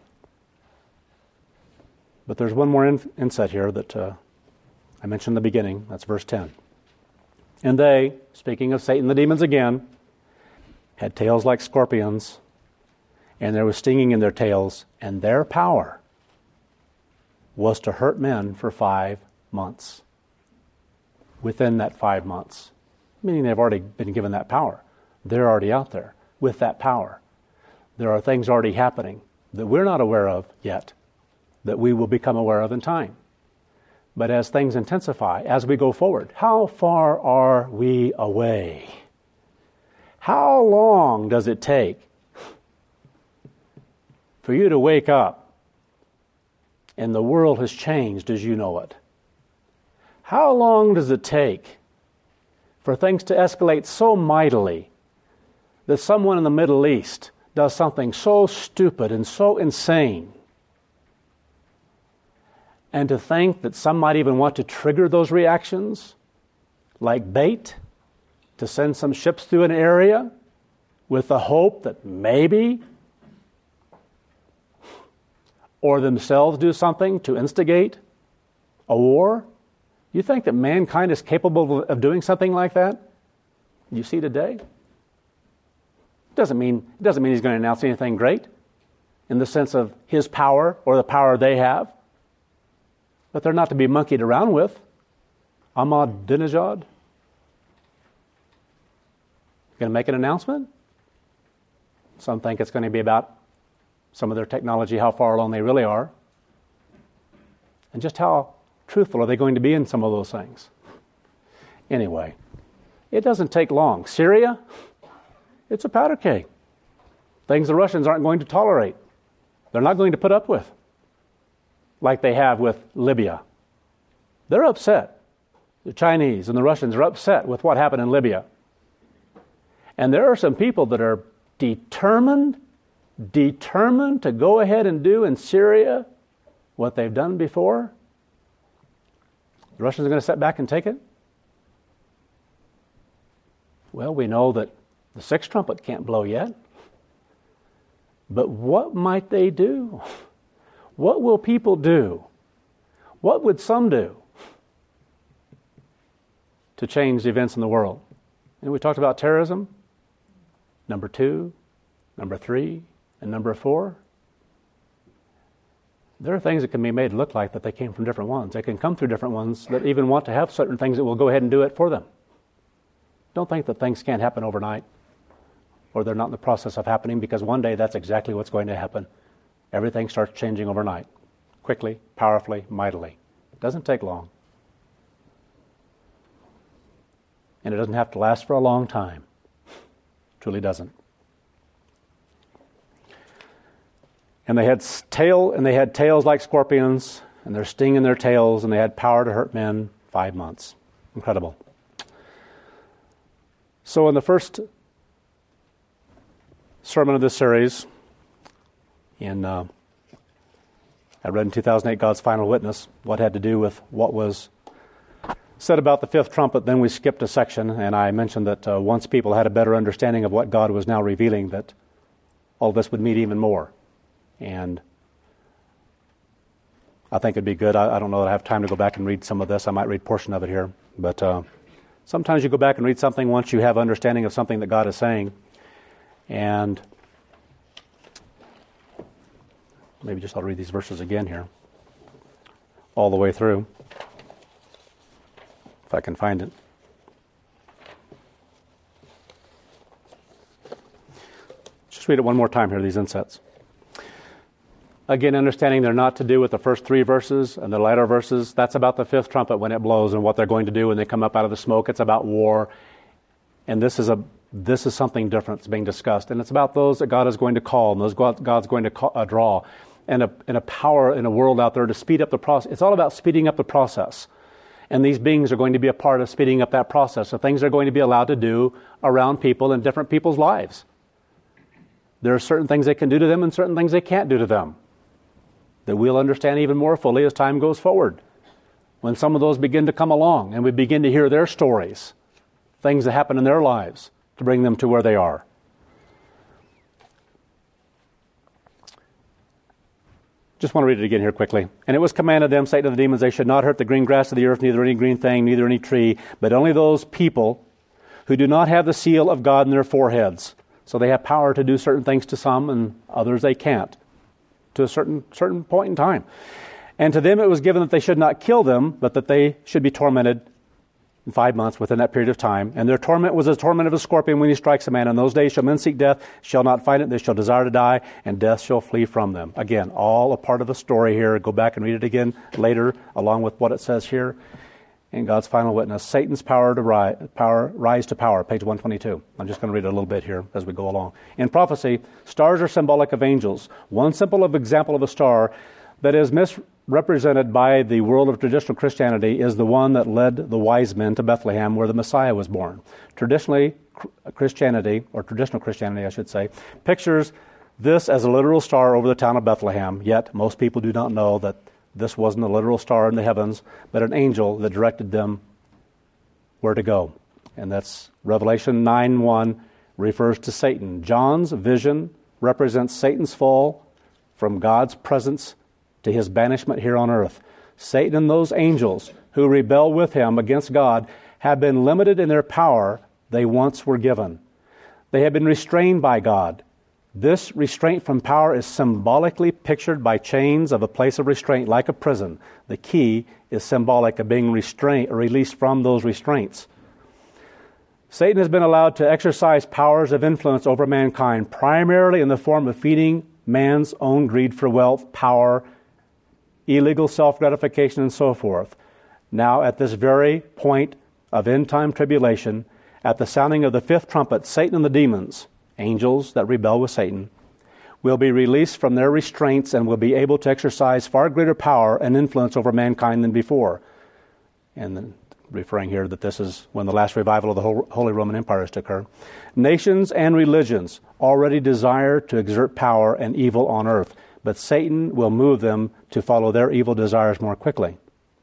But there's one more insight here that I mentioned in the beginning. That's verse 10. And they, speaking of Satan, the demons again, had tails like scorpions, and there was stinging in their tails, and their power was to hurt men for 5 months. Within that 5 months. Meaning they've already been given that power. They're already out there with that power. There are things already happening that we're not aware of yet, that we will become aware of in time. But as things intensify, as we go forward, how far are we away? How long does it take for you to wake up and the world has changed as you know it? How long does it take for things to escalate so mightily that someone in the Middle East does something so stupid and so insane, and to think that some might even want to trigger those reactions like bait to send some ships through an area with the hope that maybe or themselves do something to instigate a war? You think that mankind is capable of doing something like that? You see today? It doesn't mean he's going to announce anything great in the sense of his power or the power they have. But they're not to be monkeyed around with. Ahmadinejad? Going to make an announcement? Some think it's going to be about some of their technology, how far along they really are, and just how truthful are they going to be in some of those things. Anyway, it doesn't take long. Syria, it's a powder keg. Things the Russians aren't going to tolerate. They're not going to put up with, like they have with Libya. They're upset. The Chinese and the Russians are upset with what happened in Libya. And there are some people that are determined to go ahead and do in Syria what they've done before. The Russians are going to sit back and take it? Well, we know that the sixth trumpet can't blow yet. But what might they do? What will people do? What would some do to change the events in the world? And we talked about terrorism, number 2, number 3, and number 4. There are things that can be made look like that they came from different ones. They can come through different ones that even want to have certain things that will go ahead and do it for them. Don't think that things can't happen overnight, or they're not in the process of happening, because one day that's exactly what's going to happen. Everything starts changing overnight, quickly, powerfully, mightily. It doesn't take long. And it doesn't have to last for a long time. It truly doesn't. And they had tails like scorpions, and their sting in their tails, and they had power to hurt men 5 months. Incredible. So in the first sermon of this series, I read in 2008, God's Final Witness, what had to do with what was said about the fifth trumpet. Then we skipped a section, and I mentioned that once people had a better understanding of what God was now revealing, that all this would mean even more. And I think it'd be good. I don't know that I have time to go back and read some of this. I might read a portion of it here. But Sometimes you go back and read something once you have understanding of something that God is saying, and maybe just I'll read these verses again here, all the way through, if I can find it. Just read it one more time here, these insets. Again, understanding they're not to do with the first 3 verses and the latter verses. That's about the 5th trumpet when it blows and what they're going to do when they come up out of the smoke. It's about war. And this is something different that's being discussed. And it's about those that God is going to call and those God's going to draw. And a power in a world out there to speed up the process. It's all about speeding up the process. And these beings are going to be a part of speeding up that process. So things are going to be allowed to do around people in different people's lives. There are certain things they can do to them and certain things they can't do to them that we'll understand even more fully as time goes forward. When some of those begin to come along and we begin to hear their stories, things that happen in their lives to bring them to where they are. Just want to read it again here quickly. And it was commanded them, saying to the demons, they should not hurt the green grass of the earth, neither any green thing, neither any tree, but only those people who do not have the seal of God in their foreheads. So they have power to do certain things to some, and others they can't, to a certain point in time. And to them it was given that they should not kill them, but that they should be tormented in 5 months within that period of time. And their torment was the torment of a scorpion when he strikes a man. In those days shall men seek death, shall not find it, they shall desire to die, and death shall flee from them. Again, all a part of the story here. Go back and read it again later, along with what it says here. In God's final witness, Satan's rise to power, page 122. I'm just going to read it a little bit here as we go along. In prophecy, stars are symbolic of angels. One simple example of a star that is misrepresented by the world of traditional Christianity is the one that led the wise men to Bethlehem where the Messiah was born. Traditional Christianity, I should say, pictures this as a literal star over the town of Bethlehem, yet most people do not know that this wasn't a literal star in the heavens, but an angel that directed them where to go. And that's Revelation 9:1 refers to Satan. John's vision represents Satan's fall from God's presence to his banishment here on earth. Satan and those angels who rebel with him against God have been limited in their power they once were given. They have been restrained by God. This restraint from power is symbolically pictured by chains of a place of restraint, like a prison. The key is symbolic of being released from those restraints. Satan has been allowed to exercise powers of influence over mankind, primarily in the form of feeding man's own greed for wealth, power, illegal self-gratification, and so forth. Now, at this very point of end-time tribulation, at the sounding of the 5th trumpet, Satan and the demons, angels that rebel with Satan, will be released from their restraints and will be able to exercise far greater power and influence over mankind than before. And then referring here that this is when the last revival of the Holy Roman Empire is to occur. Nations and religions already desire to exert power and evil on earth, but Satan will move them to follow their evil desires more quickly.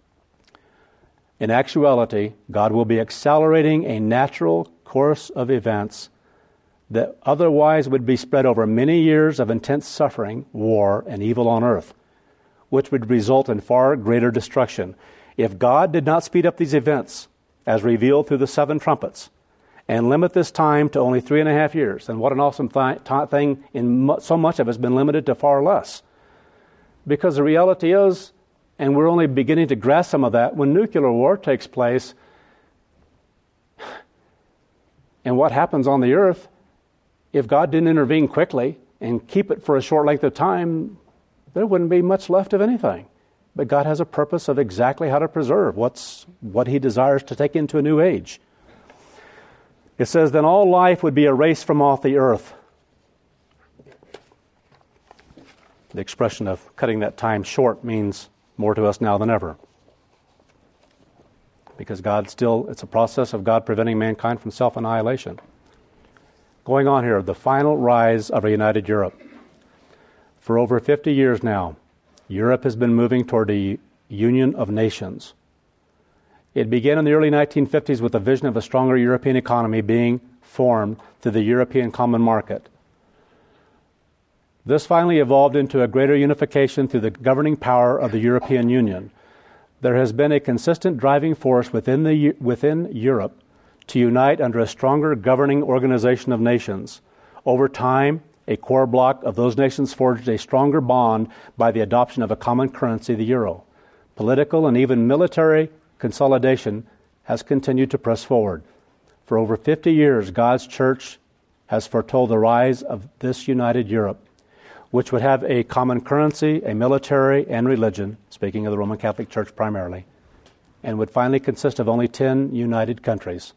In actuality, God will be accelerating a natural course of events that otherwise would be spread over many years of intense suffering, war, and evil on earth, which would result in far greater destruction. If God did not speed up these events, as revealed through the 7 trumpets, and limit this time to only 3.5 years, and what an awesome thing, so much of it has been limited to far less. Because the reality is, and we're only beginning to grasp some of that, when nuclear war takes place, and what happens on the earth, if God didn't intervene quickly and keep it for a short length of time, there wouldn't be much left of anything. But God has a purpose of exactly how to preserve what He desires to take into a new age. It says, then all life would be erased from off the earth. The expression of cutting that time short means more to us now than ever. Because it's a process of God preventing mankind from self-annihilation. Going on here, the final rise of a united Europe. For over 50 years now, Europe has been moving toward a union of nations. It began in the early 1950s with a vision of a stronger European economy being formed through the European Common Market. This finally evolved into a greater unification through the governing power of the European Union. There has been a consistent driving force within Europe to unite under a stronger governing organization of nations. Over time, a core bloc of those nations forged a stronger bond by the adoption of a common currency, the euro. Political and even military consolidation has continued to press forward. For over 50 years, God's church has foretold the rise of this united Europe, which would have a common currency, a military, and religion, speaking of the Roman Catholic Church primarily, and would finally consist of only 10 united countries.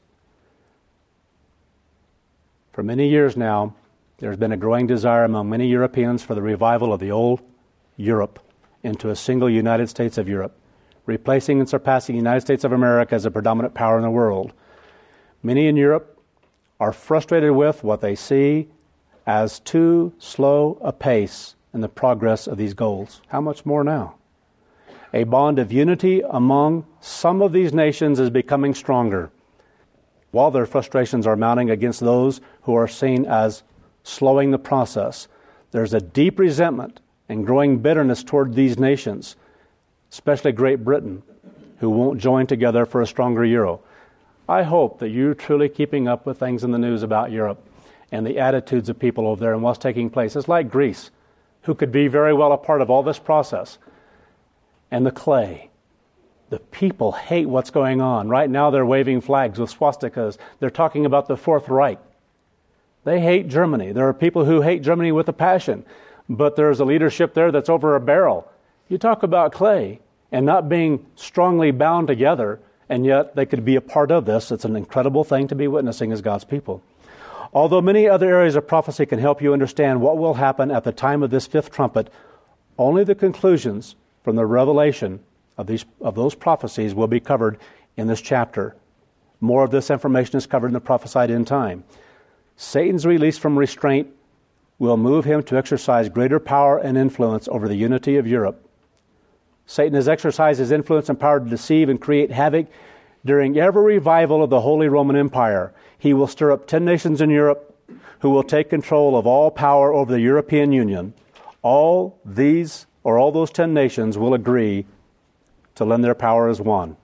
For many years now, there's been a growing desire among many Europeans for the revival of the old Europe into a single United States of Europe, replacing and surpassing the United States of America as a predominant power in the world. Many in Europe are frustrated with what they see as too slow a pace in the progress of these goals. How much more now? A bond of unity among some of these nations is becoming stronger, while their frustrations are mounting against those who are seen as slowing the process. There's a deep resentment and growing bitterness toward these nations, especially Great Britain, who won't join together for a stronger euro. I hope that you're truly keeping up with things in the news about Europe and the attitudes of people over there and what's taking place. It's like Greece, who could be very well a part of all this process. And the clay. The people hate what's going on. Right now they're waving flags with swastikas. They're talking about the Fourth Reich. They hate Germany. There are people who hate Germany with a passion, but there's a leadership there that's over a barrel. You talk about clay and not being strongly bound together, and yet they could be a part of this. It's an incredible thing to be witnessing as God's people. Although many other areas of prophecy can help you understand what will happen at the time of this fifth trumpet, only the conclusions from the revelation of those prophecies will be covered in this chapter. More of this information is covered in the prophesied end time. Satan's release from restraint will move him to exercise greater power and influence over the unity of Europe. Satan has exercised his influence and power to deceive and create havoc during every revival of the Holy Roman Empire. He will stir up 10 nations in Europe who will take control of all power over the European Union. All those 10 nations will agree to lend their power as one.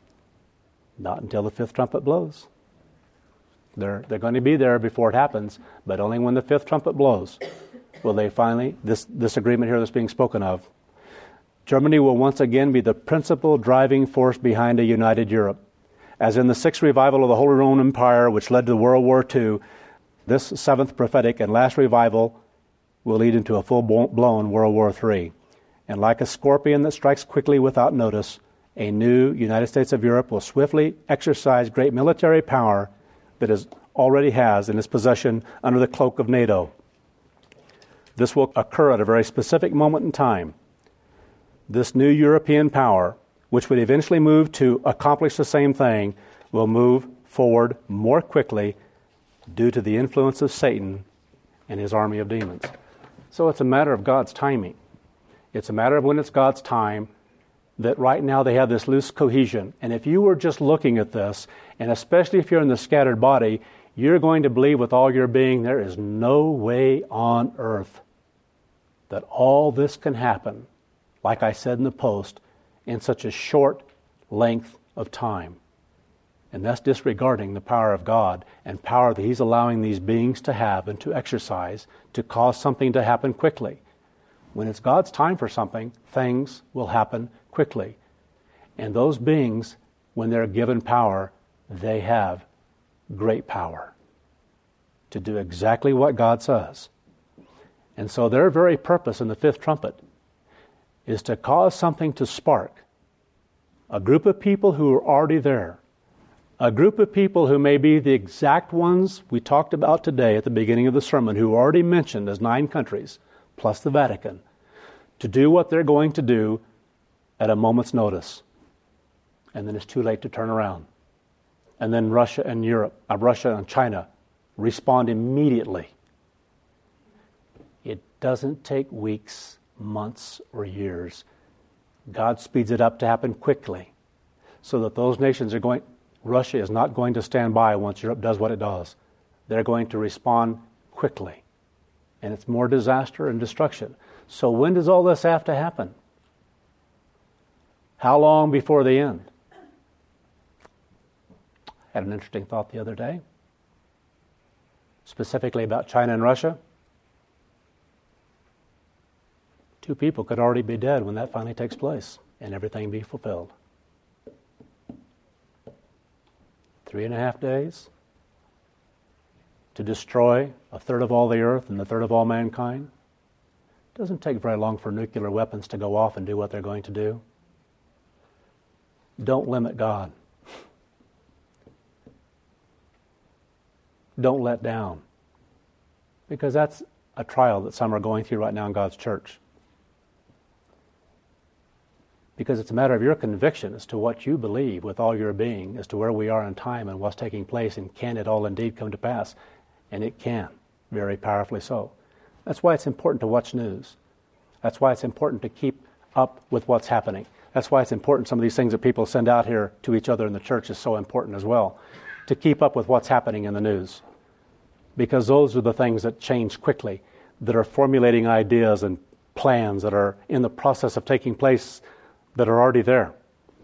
Not until the fifth trumpet blows. They're going to be there before it happens, but only when the fifth trumpet blows will they finally, this agreement here that's being spoken of. Germany will once again be the principal driving force behind a united Europe. As in the sixth revival of the Holy Roman Empire, which led to World War II, this seventh prophetic and last revival will lead into a full-blown World War III. And like a scorpion that strikes quickly without notice, a new United States of Europe will swiftly exercise great military power that it already has in its possession under the cloak of NATO. This will occur at a very specific moment in time. This new European power, which would eventually move to accomplish the same thing, will move forward more quickly due to the influence of Satan and his army of demons. So it's a matter of God's timing. It's a matter of when it's God's time, that right now they have this loose cohesion. And if you were just looking at this, and especially if you're in the scattered body, you're going to believe with all your being there is no way on earth that all this can happen, like I said in the post, in such a short length of time. And that's disregarding the power of God and power that He's allowing these beings to have and to exercise to cause something to happen quickly. When it's God's time for something, things will happen quickly. And those beings, when they're given power, they have great power to do exactly what God says. And so their very purpose in the fifth trumpet is to cause something to spark. A group of people who are already there. A group of people who may be the exact ones we talked about today at the beginning of the sermon, who are already mentioned as 9 countries, plus the Vatican, to do what they're going to do at a moment's notice. And then it's too late to turn around. And then Russia and China respond immediately. It doesn't take weeks, months, or years. God speeds it up to happen quickly so that those nations Russia is not going to stand by once Europe does what it does. They're going to respond quickly. And it's more disaster and destruction. So when does all this have to happen? How long before the end? Had an interesting thought the other day, specifically about China and Russia. 2 people could already be dead when that finally takes place and everything be fulfilled. 3.5 days to destroy 1/3 of all the earth and 1/3 of all mankind. It doesn't take very long for nuclear weapons to go off and do what they're going to do. Don't limit God. Don't let down. Because that's a trial that some are going through right now in God's church. Because it's a matter of your conviction as to what you believe with all your being, as to where we are in time and what's taking place, and can it all indeed come to pass? And it can, very powerfully so. That's why it's important to watch news. That's why it's important to keep up with what's happening. That's why it's important, some of these things that people send out here to each other in the church is so important as well, to keep up with what's happening in the news. Because those are the things that change quickly, that are formulating ideas and plans that are in the process of taking place, that are already there.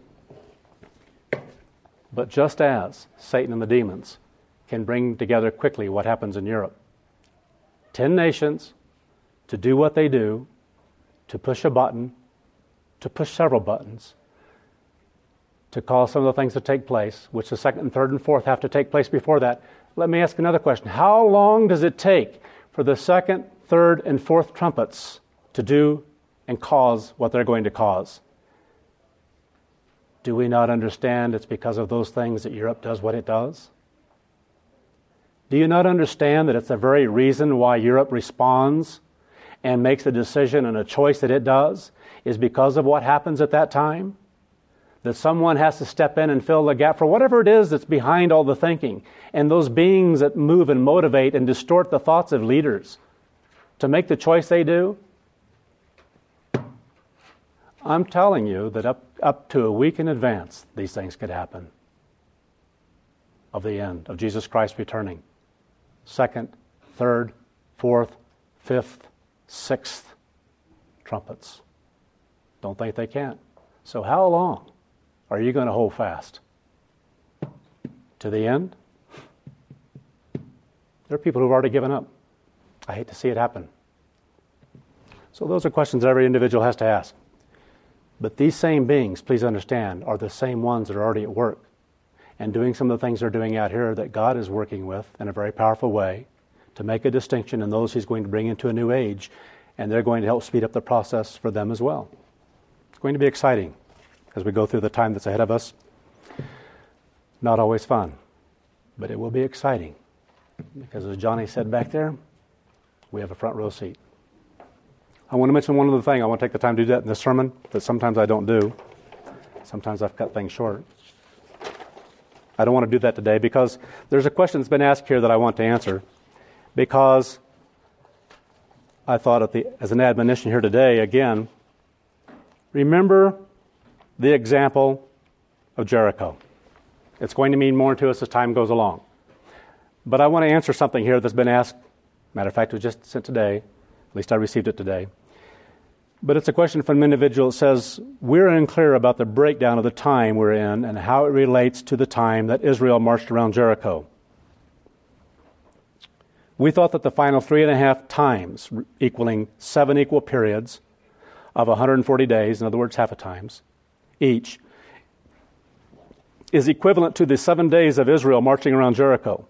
But just as Satan and the demons can bring together quickly what happens in Europe, 10 nations to do what they do, to push a button, to push several buttons, to cause some of the things to take place, which the second and third and fourth have to take place before that. Let me ask another question. How long does it take for the second, third, and fourth trumpets to do and cause what they're going to cause? Do we not understand it's because of those things that Europe does what it does? Do you not understand that it's the very reason why Europe responds and makes a decision and a choice that it does is because of what happens at that time? That someone has to step in and fill the gap for whatever it is that's behind all the thinking, and those beings that move and motivate and distort the thoughts of leaders to make the choice they do. I'm telling you that up to a week in advance, these things could happen of the end, of Jesus Christ returning. Second, third, fourth, fifth, sixth trumpets. Don't think they can't. So how long are you going to hold fast? To the end? There are people who've already given up. I hate to see it happen. So those are questions every individual has to ask. But these same beings, please understand, are the same ones that are already at work and doing some of the things they're doing out here that God is working with in a very powerful way to make a distinction in those He's going to bring into a new age, and they're going to help speed up the process for them as well. It's going to be exciting as we go through the time that's ahead of us. Not always fun, but it will be exciting because, as Johnny said back there, we have a front row seat. I want to mention one other thing. I want to take the time to do that in this sermon, but sometimes I don't do. Sometimes I've cut things short. I don't want to do that today because there's a question that's been asked here that I want to answer, because I thought as an admonition here today, again, remember the example of Jericho. It's going to mean more to us as time goes along. But I want to answer something here that's been asked. Matter of fact, it was just sent today. At least I received it today. But it's a question from an individual that says, we're unclear about the breakdown of the time we're in and how it relates to the time that Israel marched around Jericho. We thought that the final 3.5 times, equaling 7 equal periods of 140 days, in other words, half a times, each, is equivalent to the 7 days of Israel marching around Jericho.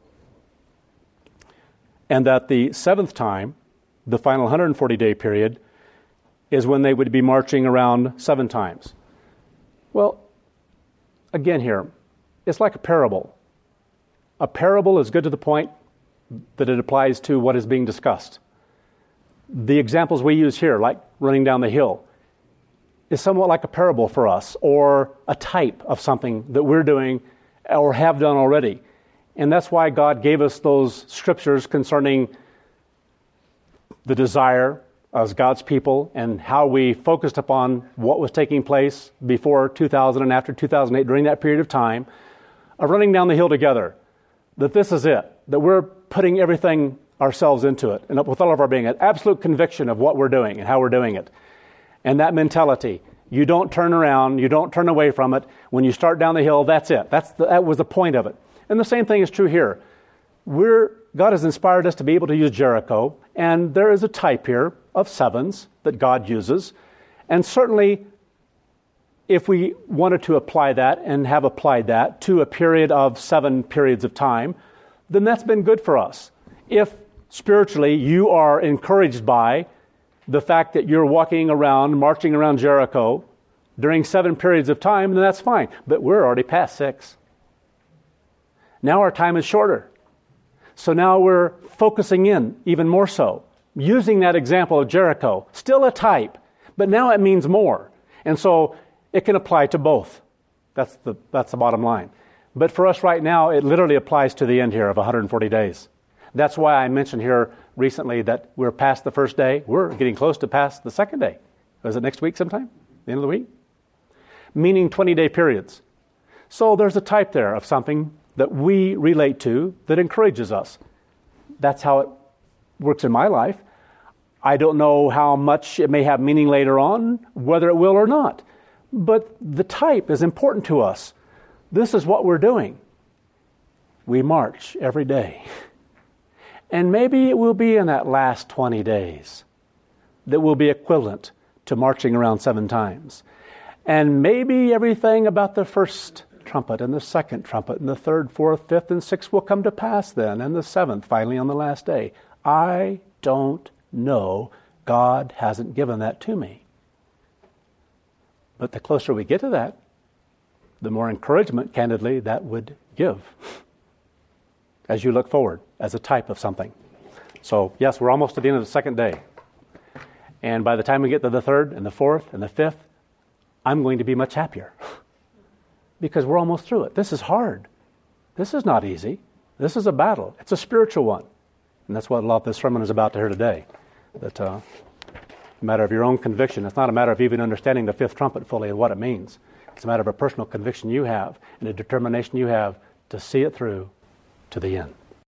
And that the 7th time, the final 140-day period, is when they would be marching around 7 times. Well, again here, it's like a parable. A parable is good to the point that it applies to what is being discussed. The examples we use here, like running down the hill, is somewhat like a parable for us, or a type of something that we're doing or have done already. And that's why God gave us those scriptures concerning the desire as God's people and how we focused upon what was taking place before 2000 and after 2008 during that period of time of running down the hill together. That this is it, that we're putting everything ourselves into it and with all of our being, an absolute conviction of what we're doing and how we're doing it. And that mentality, You don't turn around. You don't turn away from it. When you start down the hill, that's it. That was the point of it. And the same thing is true here. God has inspired us to be able to use Jericho, and there is a type here of sevens that God uses. And certainly, if we wanted to apply that and have applied that to a period of 7 periods of time, then that's been good for us. If spiritually you are encouraged by the fact that you're walking around, marching around Jericho during 7 periods of time, then that's fine. But we're already past 6. Now our time is shorter. So now we're focusing in even more so, using that example of Jericho, still a type, but now it means more. And so it can apply to both. That's the bottom line. But for us right now, it literally applies to the end here of 140 days. That's why I mentioned here recently that we're past the first day. We're getting close to past the second day. Is it next week sometime? The end of the week? Meaning 20-day periods. So there's a type there of something that we relate to that encourages us. That's how it works in my life. I don't know how much it may have meaning later on, whether it will or not. But the type is important to us. This is what we're doing. We march every day. And maybe it will be in that last 20 days that will be equivalent to marching around 7 times. And maybe everything about the first trumpet and the second trumpet and the third, fourth, fifth, and sixth will come to pass then, and the 7th finally on the last day. I don't know. God hasn't given that to me. But the closer we get to that, the more encouragement, candidly, that would give as you look forward as a type of something. So, yes, we're almost at the end of the second day. And by the time we get to the third and the fourth and the fifth, I'm going to be much happier because we're almost through it. This is hard. This is not easy. This is a battle. It's a spiritual one. And that's what a lot of this sermon is about to hear today. That a matter of your own conviction. It's not a matter of even understanding the 5th trumpet fully and what it means. It's a matter of a personal conviction you have and a determination you have to see it through to the end.